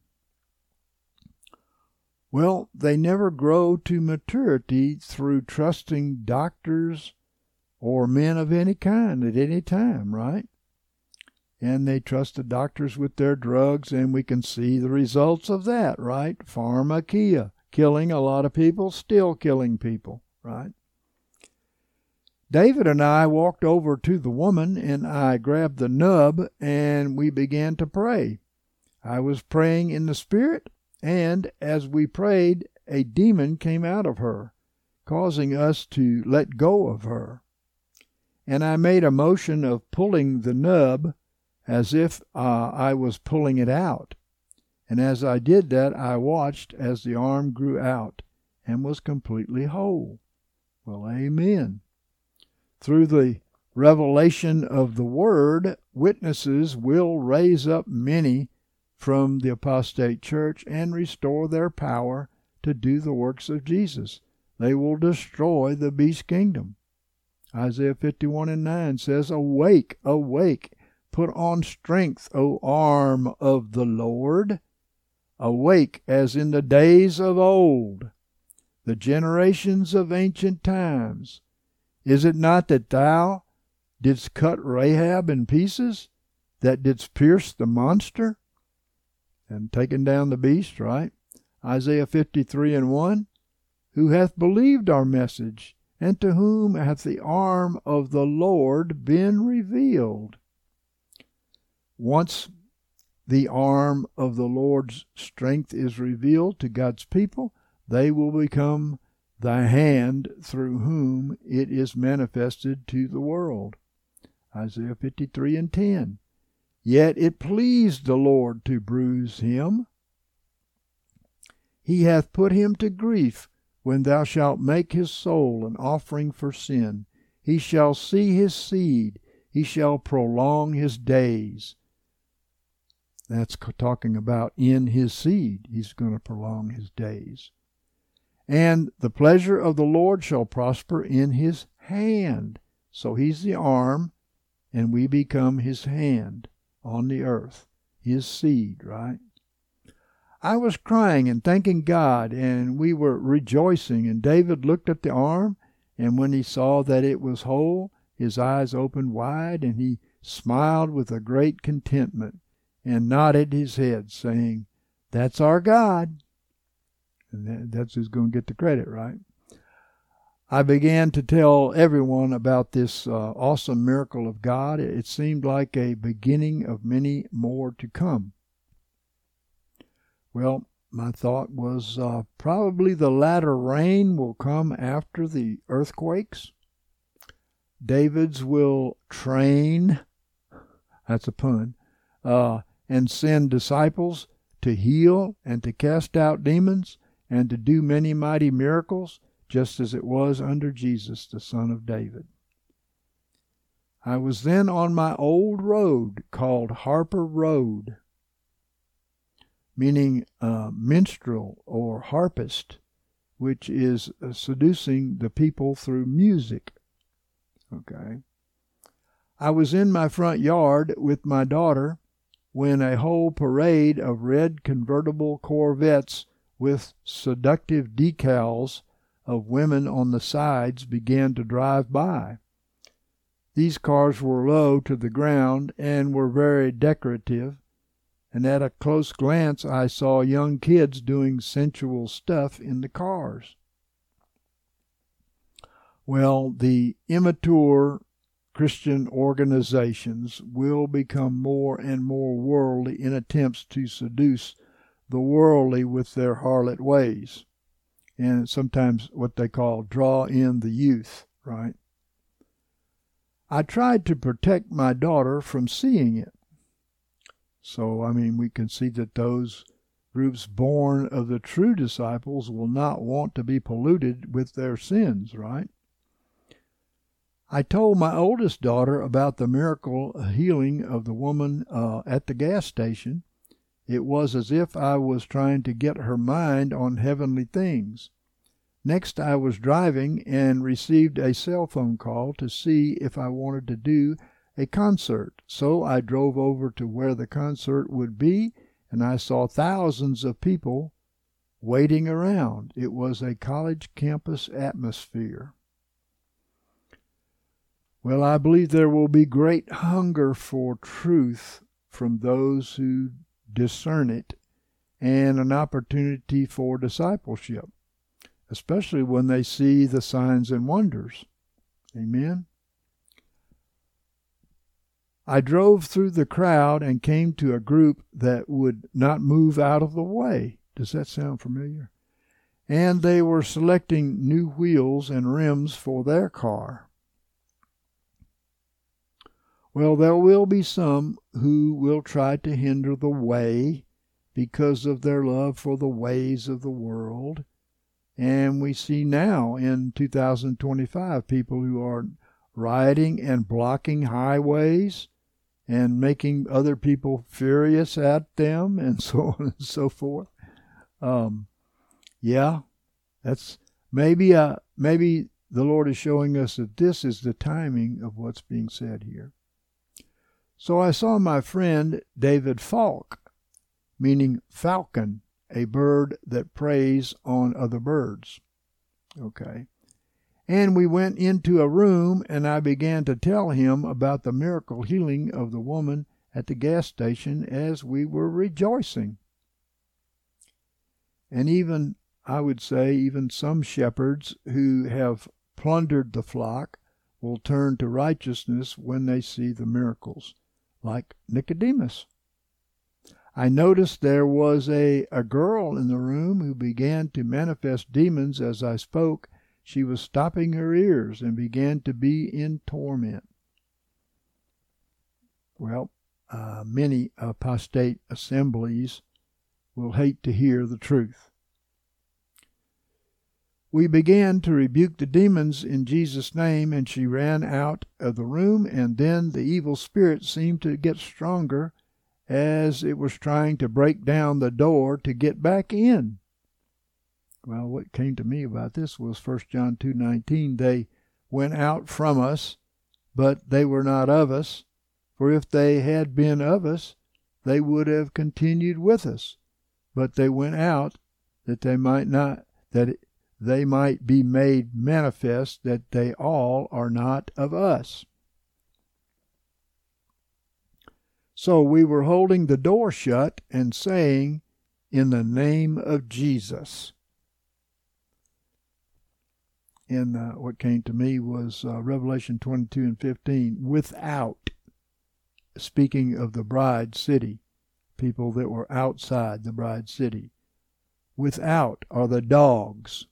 Well, they never grow to maturity through trusting doctors or men of any kind at any time, right? And they trust the doctors with their drugs, and we can see the results of that, right? Pharmakia, killing a lot of people, still killing people, right? David and I walked over to the woman, and I grabbed the nub, and we began to pray. I was praying in the Spirit, and as we prayed, a demon came out of her, causing us to let go of her. And I made a motion of pulling the nub as if I was pulling it out. And as I did that, I watched as the arm grew out and was completely whole. Well, amen. Through the revelation of the Word, witnesses will raise up many from the apostate church and restore their power to do the works of Jesus. They will destroy the beast kingdom. Isaiah 51:9 says, "Awake, awake, put on strength, O arm of the Lord. Awake as in the days of old, the generations of ancient times. Is it not that thou didst cut Rahab in pieces, that didst pierce the monster?" And taken down the beast, right? Isaiah 53:1, "Who hath believed our message, and to whom hath the arm of the Lord been revealed?" Once the arm of the Lord's strength is revealed to God's people, they will become the hand through whom it is manifested to the world. Isaiah 53:10, "Yet it pleased the Lord to bruise him. He hath put him to grief. When thou shalt make his soul an offering for sin, he shall see his seed, he shall prolong his days." That's talking about in his seed. He's going to prolong his days. "And the pleasure of the Lord shall prosper in his hand." So he's the arm, and we become his hand on the earth, his seed, right? I was crying and thanking God, and we were rejoicing, and David looked at the arm, and when he saw that it was whole, his eyes opened wide, and he smiled with a great contentment and nodded his head, saying, "That's our God." And that's who's going to get the credit, right? I began to tell everyone about this awesome miracle of God. It seemed like a beginning of many more to come. Well, my thought was probably the latter rain will come after the earthquakes. David's will train, that's a pun, and send disciples to heal and to cast out demons and to do many mighty miracles, just as it was under Jesus, the Son of David. I was then on my old road called Harper Road, meaning minstrel or harpist, which is seducing the people through music. Okay. I was in my front yard with my daughter when a whole parade of red convertible Corvettes with seductive decals of women on the sides began to drive by. These cars were low to the ground and were very decorative, and at a close glance I saw young kids doing sensual stuff in the cars. Well, the immature Christian organizations will become more and more worldly in attempts to seduce the worldly with their harlot ways, and sometimes what they call draw in the youth, right? I tried to protect my daughter from seeing it. So, we can see that those groups born of the true disciples will not want to be polluted with their sins, right? I told my oldest daughter about the miracle healing of the woman at the gas station. It was as if I was trying to get her mind on heavenly things. Next, I was driving and received a cell phone call to see if I wanted to do a concert. So I drove over to where the concert would be, and I saw thousands of people waiting around. It was a college campus atmosphere. Well, I believe there will be great hunger for truth from those who discern it, and an opportunity for discipleship, especially when they see the signs and wonders. Amen. I drove through the crowd and came to a group that would not move out of the way. Does that sound familiar? And they were selecting new wheels and rims for their car. Well, there will be some who will try to hinder the way because of their love for the ways of the world. And we see now in 2025 people who are rioting and blocking highways and making other people furious at them and so on and so forth. That's maybe the Lord is showing us that this is the timing of what's being said here. So I saw my friend David Falk, meaning falcon, a bird that preys on other birds. Okay. And we went into a room, and I began to tell him about the miracle healing of the woman at the gas station as we were rejoicing. And even, I would say, even some shepherds who have plundered the flock will turn to righteousness when they see the miracles, like Nicodemus. I noticed there was a girl in the room who began to manifest demons as I spoke. She was stopping her ears and began to be in torment. Well, many apostate assemblies will hate to hear the truth. We began to rebuke the demons in Jesus' name, and she ran out of the room, and then the evil spirit seemed to get stronger as it was trying to break down the door to get back in. Well, what came to me about this was 1 John 2:19. They went out from us, but they were not of us. For if they had been of us, they would have continued with us. But they went out that they might be made manifest that they all are not of us. So we were holding the door shut and saying, in the name of Jesus. And what came to me was Revelation 22:15, without, speaking of the bride city, people that were outside the bride city. without are the dogs.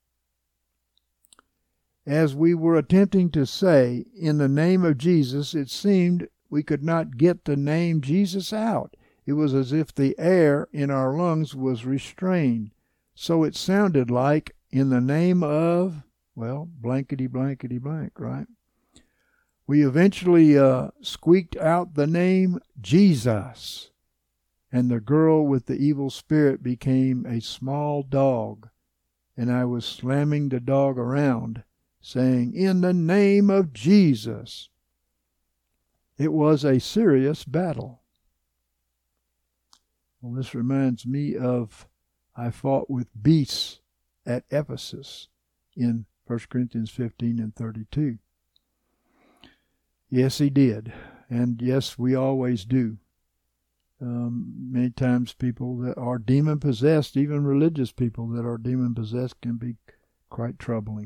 As we were attempting to say, in the name of Jesus, it seemed we could not get the name Jesus out. It was as if the air in our lungs was restrained. So it sounded like, in the name of, well, blankety blankety blank, right? We eventually squeaked out the name Jesus, and the girl with the evil spirit became a small dog, and I was slamming the dog around, saying, in the name of Jesus. It was a serious battle. Well, this reminds me of, I fought with beasts at Ephesus in 1 Corinthians 15 and 32. Yes, he did. And yes, we always do. Many times people that are demon-possessed, even religious people that are demon-possessed, can be quite troubling.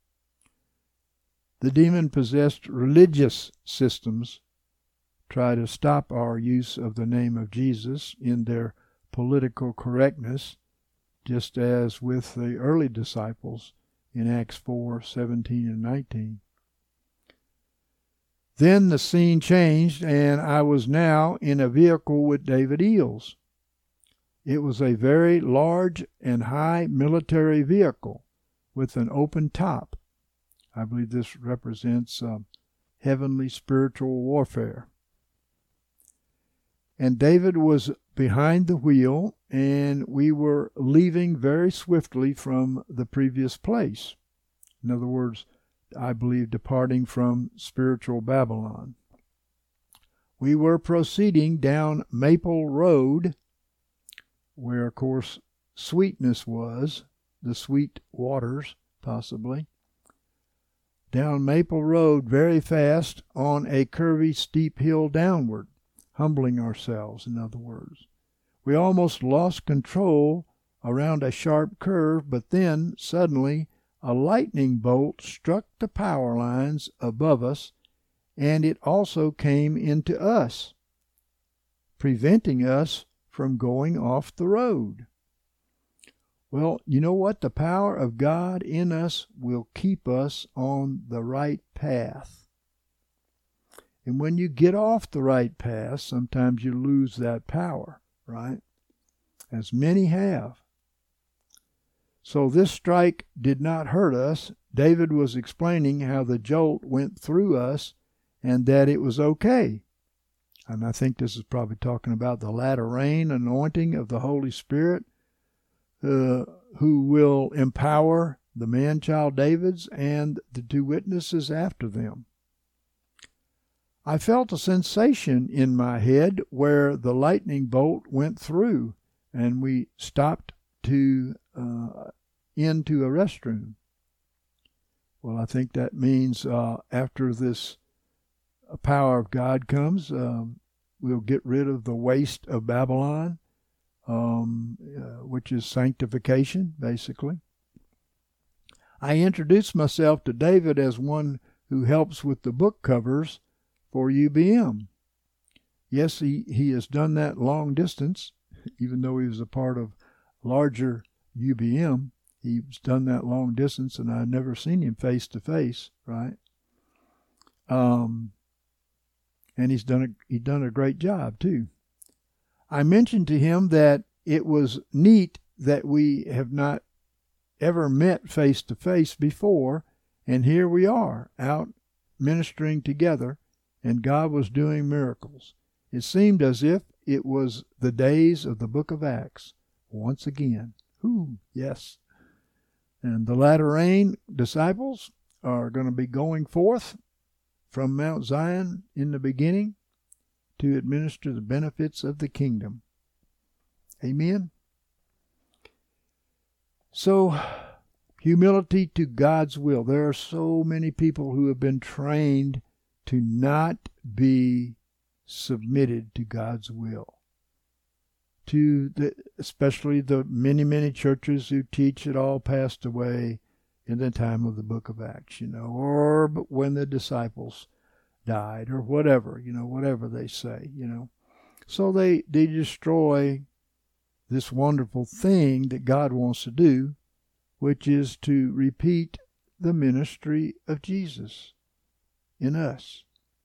The demon-possessed religious systems try to stop our use of the name of Jesus in their political correctness, just as with the early disciples in Acts 4:17 and 19. Then the scene changed, and I was now in a vehicle with David Eels. It was a very large and high military vehicle with an open top. I believe this represents heavenly spiritual warfare. And David was behind the wheel, and we were leaving very swiftly from the previous place. In other words, I believe departing from spiritual Babylon. We were proceeding down Maple Road, where, of course, sweetness was, the sweet waters, possibly. Down Maple Road very fast on a curvy, steep hill downward. Humbling ourselves, in other words. We almost lost control around a sharp curve, but then, suddenly, a lightning bolt struck the power lines above us, and it also came into us, preventing us from going off the road. Well, you know what? The power of God in us will keep us on the right path. And when you get off the right path, sometimes you lose that power, right? As many have. So this strike did not hurt us. David was explaining how the jolt went through us and that it was okay. And I think this is probably talking about the latter rain anointing of the Holy Spirit, who will empower the man-child Davids and the two witnesses after them. I felt a sensation in my head where the lightning bolt went through, and we stopped into a restroom. Well, I think that means after this power of God comes, we'll get rid of the waste of Babylon, which is sanctification, basically. I introduced myself to David as one who helps with the book covers for UBM. Yes, he has done that long distance, even though he was a part of larger UBM. He's done that long distance, and I've never seen him face to face, right? And he's done a great job too. I mentioned to him that it was neat that we have not ever met face to face before, and here we are out ministering together, and God was doing miracles. It seemed as if it was the days of the book of Acts once again. Yes. And the latter rain disciples are going to be going forth from Mount Zion in the beginning to administer the benefits of the kingdom. Amen. So, humility to God's will. There are so many people who have been trained to not be submitted to God's will. Especially the many churches who teach it all passed away in the time of the book of Acts, or when the disciples died, or whatever, whatever they say, So they destroy this wonderful thing that God wants to do, which is to repeat the ministry of Jesus in us.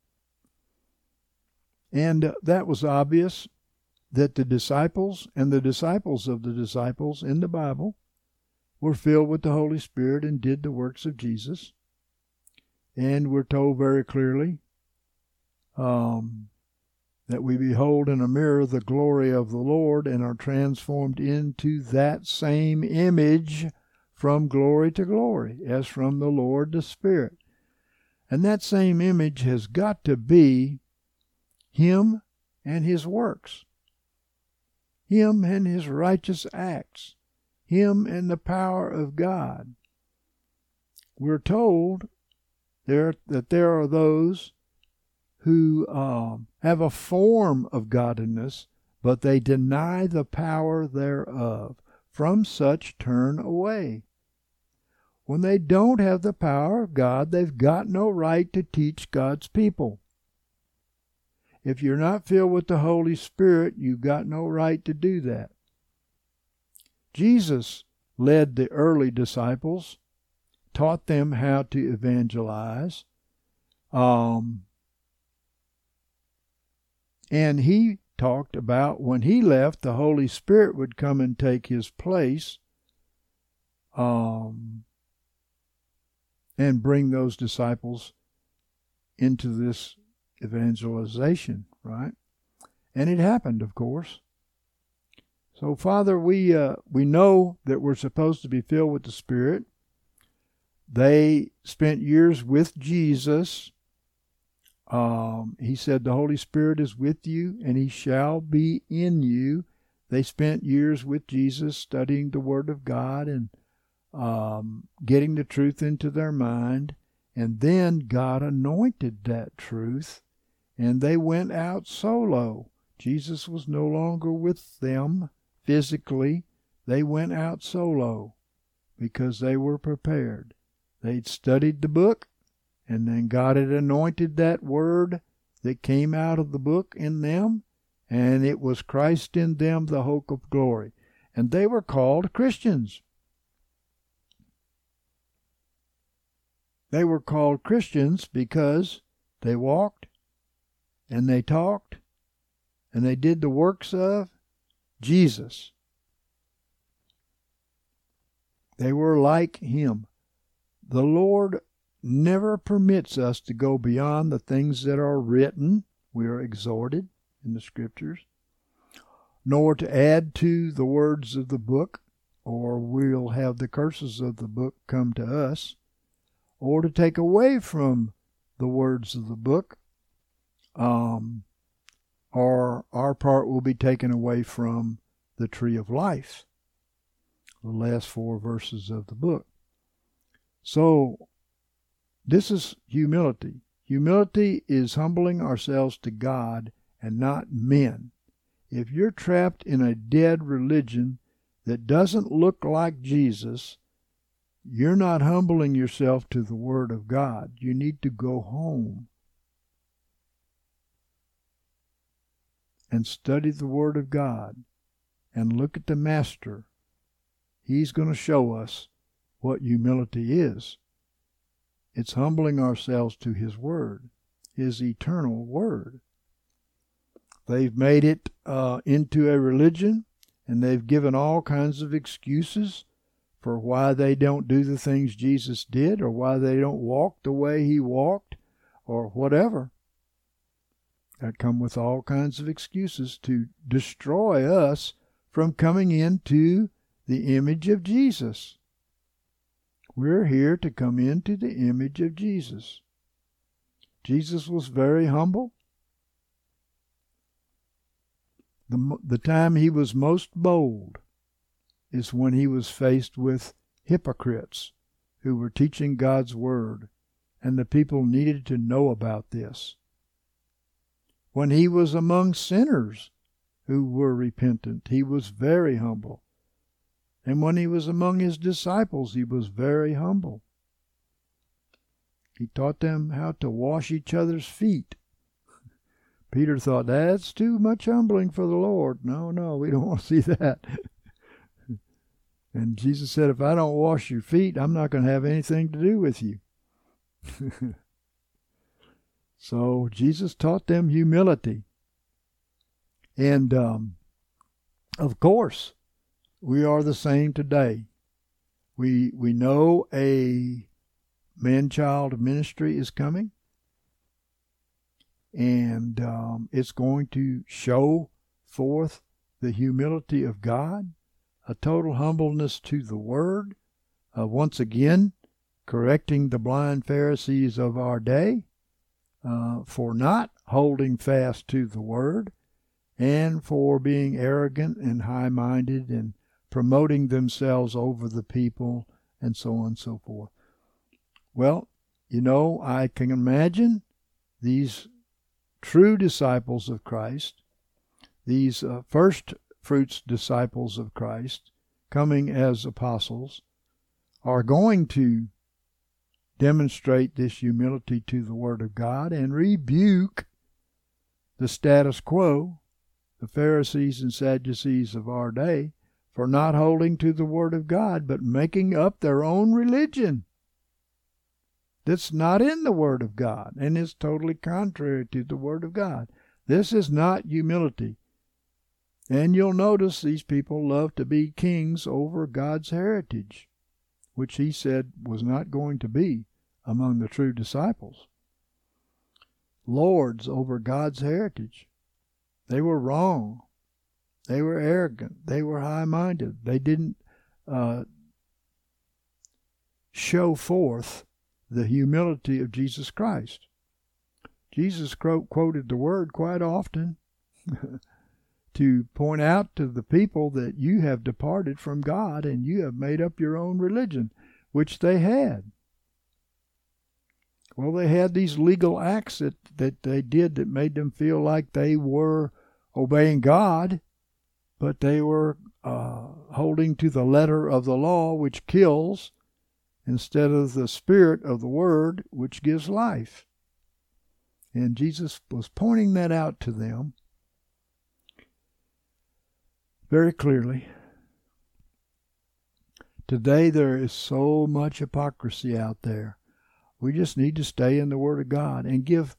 And that was obvious that the disciples and the disciples of the disciples in the Bible were filled with the Holy Spirit and did the works of Jesus. And we're told very clearly that we behold in a mirror the glory of the Lord and are transformed into that same image from glory to glory, as from the Lord the Spirit. And that same image has got to be Him and His works, Him and His righteous acts, Him and the power of God. We're told that there are those who have a form of godliness, but they deny the power thereof. From such turn away. When they don't have the power of God, they've got no right to teach God's people. If you're not filled with the Holy Spirit, you've got no right to do that. Jesus led the early disciples, taught them how to evangelize, and He talked about when He left, the Holy Spirit would come and take His place and bring those disciples into this evangelization, right? And it happened, of course. So, Father, we know that we're supposed to be filled with the Spirit. They spent years with Jesus. He said the Holy Spirit is with you and He shall be in you. They spent years with Jesus studying the Word of God and getting the truth into their mind. And then God anointed that truth and they went out solo. Jesus was no longer with them physically. They went out solo because they were prepared. They'd studied the book. And then God had anointed that word that came out of the book in them, and it was Christ in them, the hope of glory. And they were called Christians. They were called Christians because they walked, and they talked, and they did the works of Jesus. They were like Him. The Lord never permits us to go beyond the things that are written. We are exhorted in the Scriptures, nor to add to the words of the book, or we'll have the curses of the book come to us, or to take away from the words of the book, or our part will be taken away from the tree of life, the last 4 verses of the book. So, this is humility. Humility is humbling ourselves to God and not men. If you're trapped in a dead religion that doesn't look like Jesus, you're not humbling yourself to the Word of God. You need to go home and study the Word of God and look at the Master. He's going to show us what humility is. It's humbling ourselves to His Word, His eternal Word. They've made it into a religion, and they've given all kinds of excuses for why they don't do the things Jesus did, or why they don't walk the way He walked, or whatever. That come with all kinds of excuses to destroy us from coming into the image of Jesus. We're here to come into the image of Jesus. Jesus was very humble. The time He was most bold is when He was faced with hypocrites who were teaching God's Word, and the people needed to know about this. When He was among sinners who were repentant, He was very humble. And when He was among His disciples, He was very humble. He taught them how to wash each other's feet Peter thought, that's too much humbling for the Lord. No, we don't want to see that. And Jesus said, if I don't wash your feet, I'm not going to have anything to do with you. So Jesus taught them humility. And of course, we are the same today. We know a man-child ministry is coming. And it's going to show forth the humility of God, a total humbleness to the Word, once again correcting the blind Pharisees of our day for not holding fast to the Word and for being arrogant and high-minded and promoting themselves over the people and so on and so forth. Well, I can imagine these true disciples of Christ, these first fruits disciples of Christ, coming as apostles, are going to demonstrate this humility to the Word of God and rebuke the status quo, the Pharisees and Sadducees of our day, for not holding to the Word of God, but making up their own religion that's not in the Word of God and is totally contrary to the Word of God. This is not humility. And you'll notice these people love to be kings over God's heritage, which he said was not going to be among the true disciples. Lords over God's heritage. They were wrong. They were arrogant. They were high-minded. They didn't show forth the humility of Jesus Christ. Jesus quoted the Word quite often to point out to the people that you have departed from God and you have made up your own religion, which they had. Well, they had these legal acts that they did that made them feel like they were obeying God, but they were holding to the letter of the law, which kills, instead of the spirit of the Word, which gives life. And Jesus was pointing that out to them very clearly. Today there is so much hypocrisy out there. We just need to stay in the Word of God and give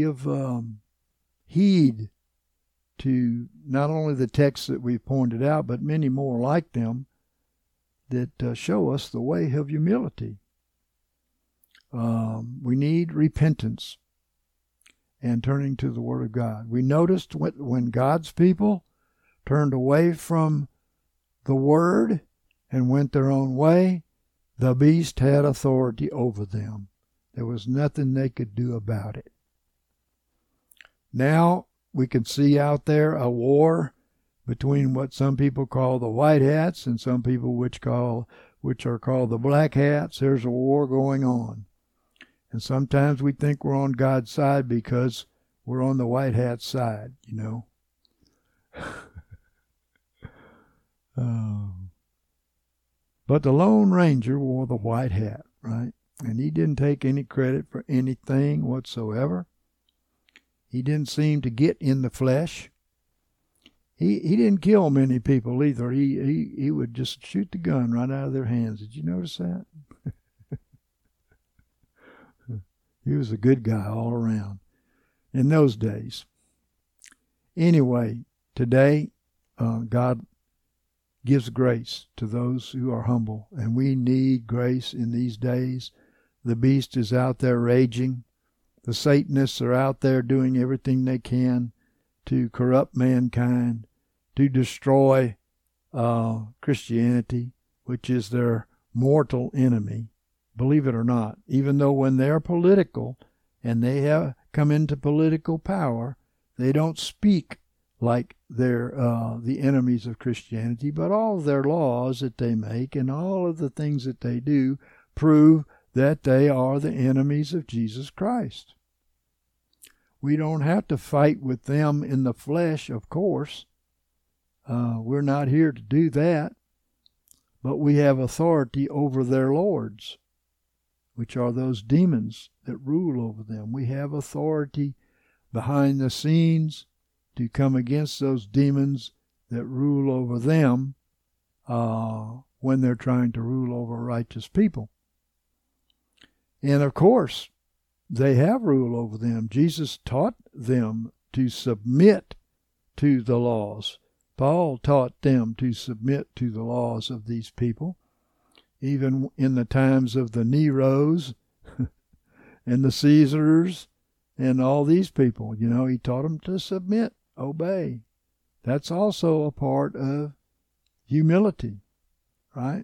heed to not only the texts that we've pointed out, but many more like them that show us the way of humility. We need repentance and turning to the Word of God. We noticed when God's people turned away from the Word and went their own way, the beast had authority over them. There was nothing they could do about it. Now we can see out there a war between what some people call the white hats and some people which are called the black hats. There's a war going on. And sometimes we think we're on God's side because we're on the white hat's side, But the Lone Ranger wore the white hat, right? And he didn't take any credit for anything whatsoever. He didn't seem to get in the flesh. He didn't kill many people either. He would just shoot the gun right out of their hands. Did you notice that? He was a good guy all around in those days. Anyway, today God gives grace to those who are humble, and we need grace in these days. The beast is out there raging. The Satanists are out there doing everything they can to corrupt mankind, to destroy Christianity, which is their mortal enemy, believe it or not. Even though when they're political and they have come into political power, they don't speak like they're the enemies of Christianity, but all of their laws that they make and all of the things that they do prove that they are the enemies of Jesus Christ. We don't have to fight with them in the flesh, of course. We're not here to do that. But we have authority over their lords, which are those demons that rule over them. We have authority behind the scenes to come against those demons that rule over them when they're trying to rule over righteous people. And of course, they have rule over them. Jesus taught them to submit to the laws. Paul taught them to submit to the laws of these people, even in the times of the Neros and the Caesars and all these people. You know, he taught them to submit, obey. That's also a part of humility, right?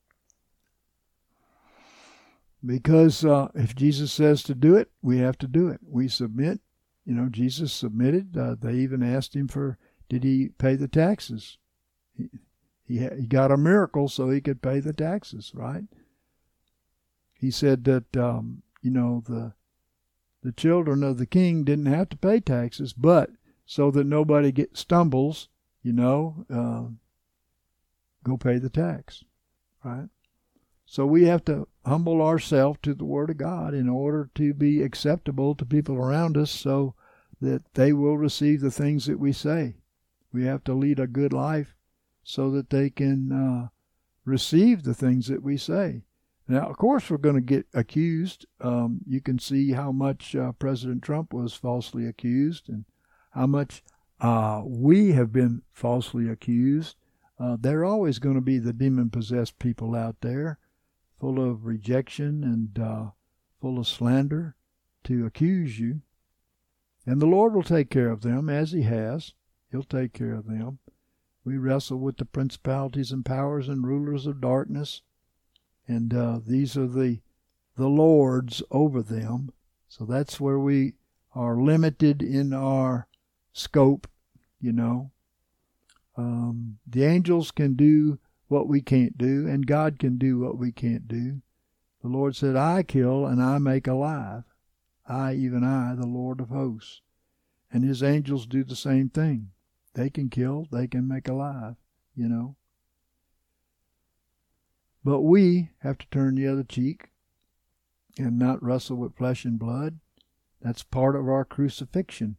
Because if Jesus says to do it, we have to do it. We submit. You know, Jesus submitted. They even asked him did he pay the taxes? He got a miracle so he could pay the taxes, right? He said that, you know, the children of the king didn't have to pay taxes, but so that nobody stumbles, you know, go pay the tax, right? So we have to humble ourselves to the Word of God in order to be acceptable to people around us so that they will receive the things that we say. We have to lead a good life so that they can receive the things that we say. Now, of course, we're going to get accused. You can see how much President Trump was falsely accused and how much we have been falsely accused. There are always going to be the demon-possessed people out there, full of rejection and full of slander to accuse you. And the Lord will take care of them, as He has. He'll take care of them. We wrestle with the principalities and powers and rulers of darkness, and these are the lords over them. So that's where we are limited in our scope, you know. The angels can do what we can't do, and God can do what we can't do. The Lord said, I kill and I make alive. I, even I, the Lord of hosts. And His angels do the same thing. They can kill, they can make alive, you know. But we have to turn the other cheek and not wrestle with flesh and blood. That's part of our crucifixion.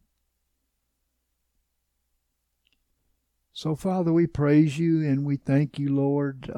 So, Father, we praise you and we thank you, Lord,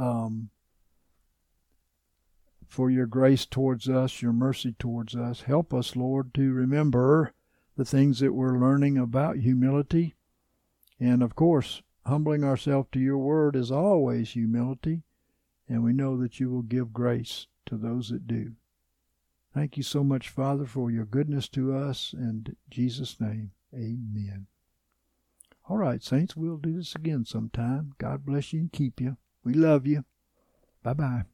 for your grace towards us, your mercy towards us. Help us, Lord, to remember the things that we're learning about humility. And, of course, humbling ourselves to your word is always humility. And we know that you will give grace to those that do. Thank you so much, Father, for your goodness to us. In Jesus' name, amen. All right, saints, we'll do this again sometime. God bless you and keep you. We love you. Bye-bye.